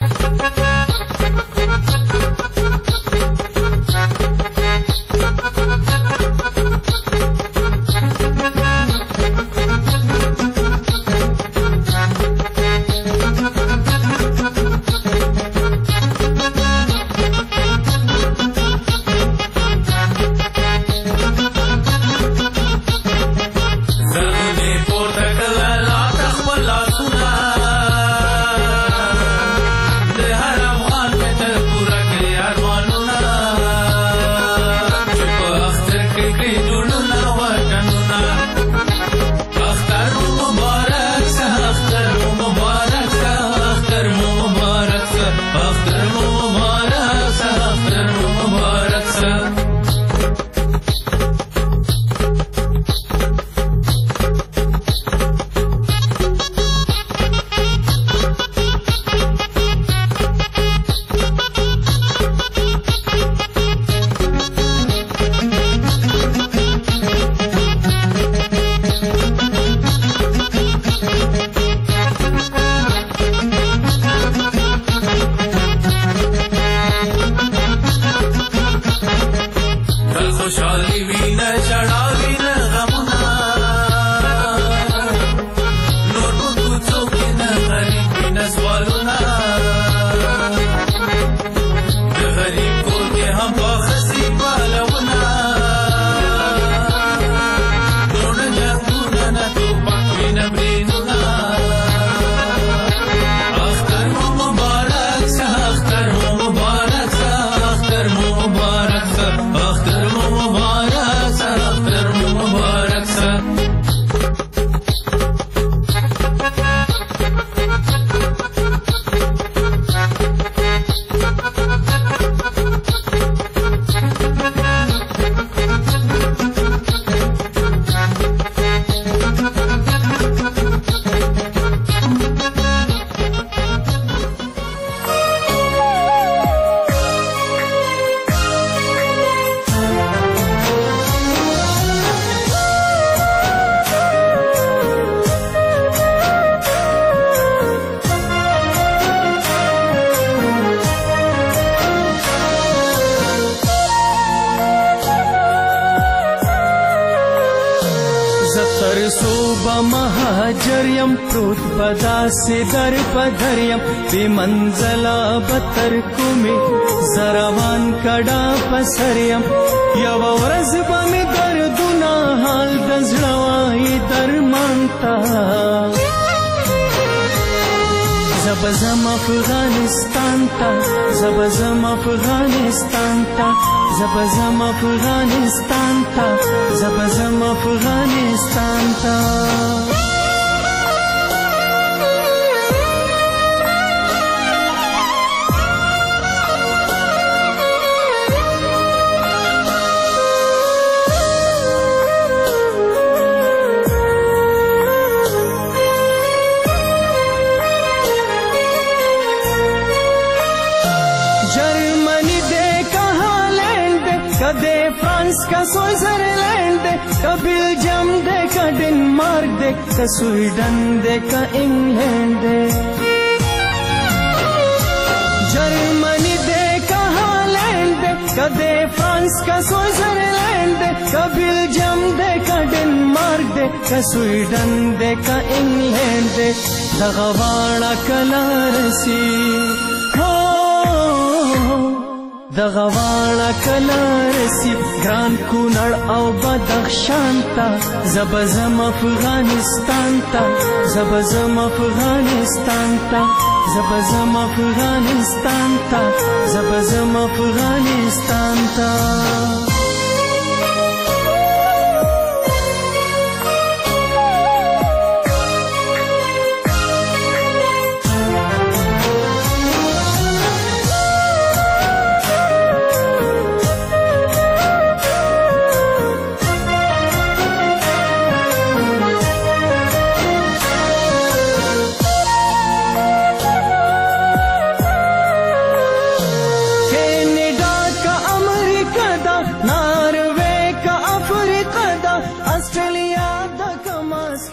Speaker 5: مهاجریم پروت بداسې در پدریم بی منزله بتر کومې زروان کډا پسریم یو ورځ به مې دردونه حال د زړه وایي درمان ته زبزم افغانستان ته زبزم افغانستان ته زبزم افغانستان ته زبزم افغانستان ته का स्विट्जरलैंड का बेल्जियम दे का डेनमार्क ډنمارک دے کا سویډن دے کا انګلند دے जर्मनी दे का हॉलैंड दे का de France का स्विट्जरलैंड दे का बेल्जियम दे का डेनमार्क दे का स्वीडन दे का इंग्लैंड दे दगवाड़ा कलारसी हो दगवाड़ा कलारसी ग्रान कूनड़ او بدخشان تا زبزم افغانستان تا زبزم افغانستان تا زبزم افغانستان تا زبزم افغانستان تا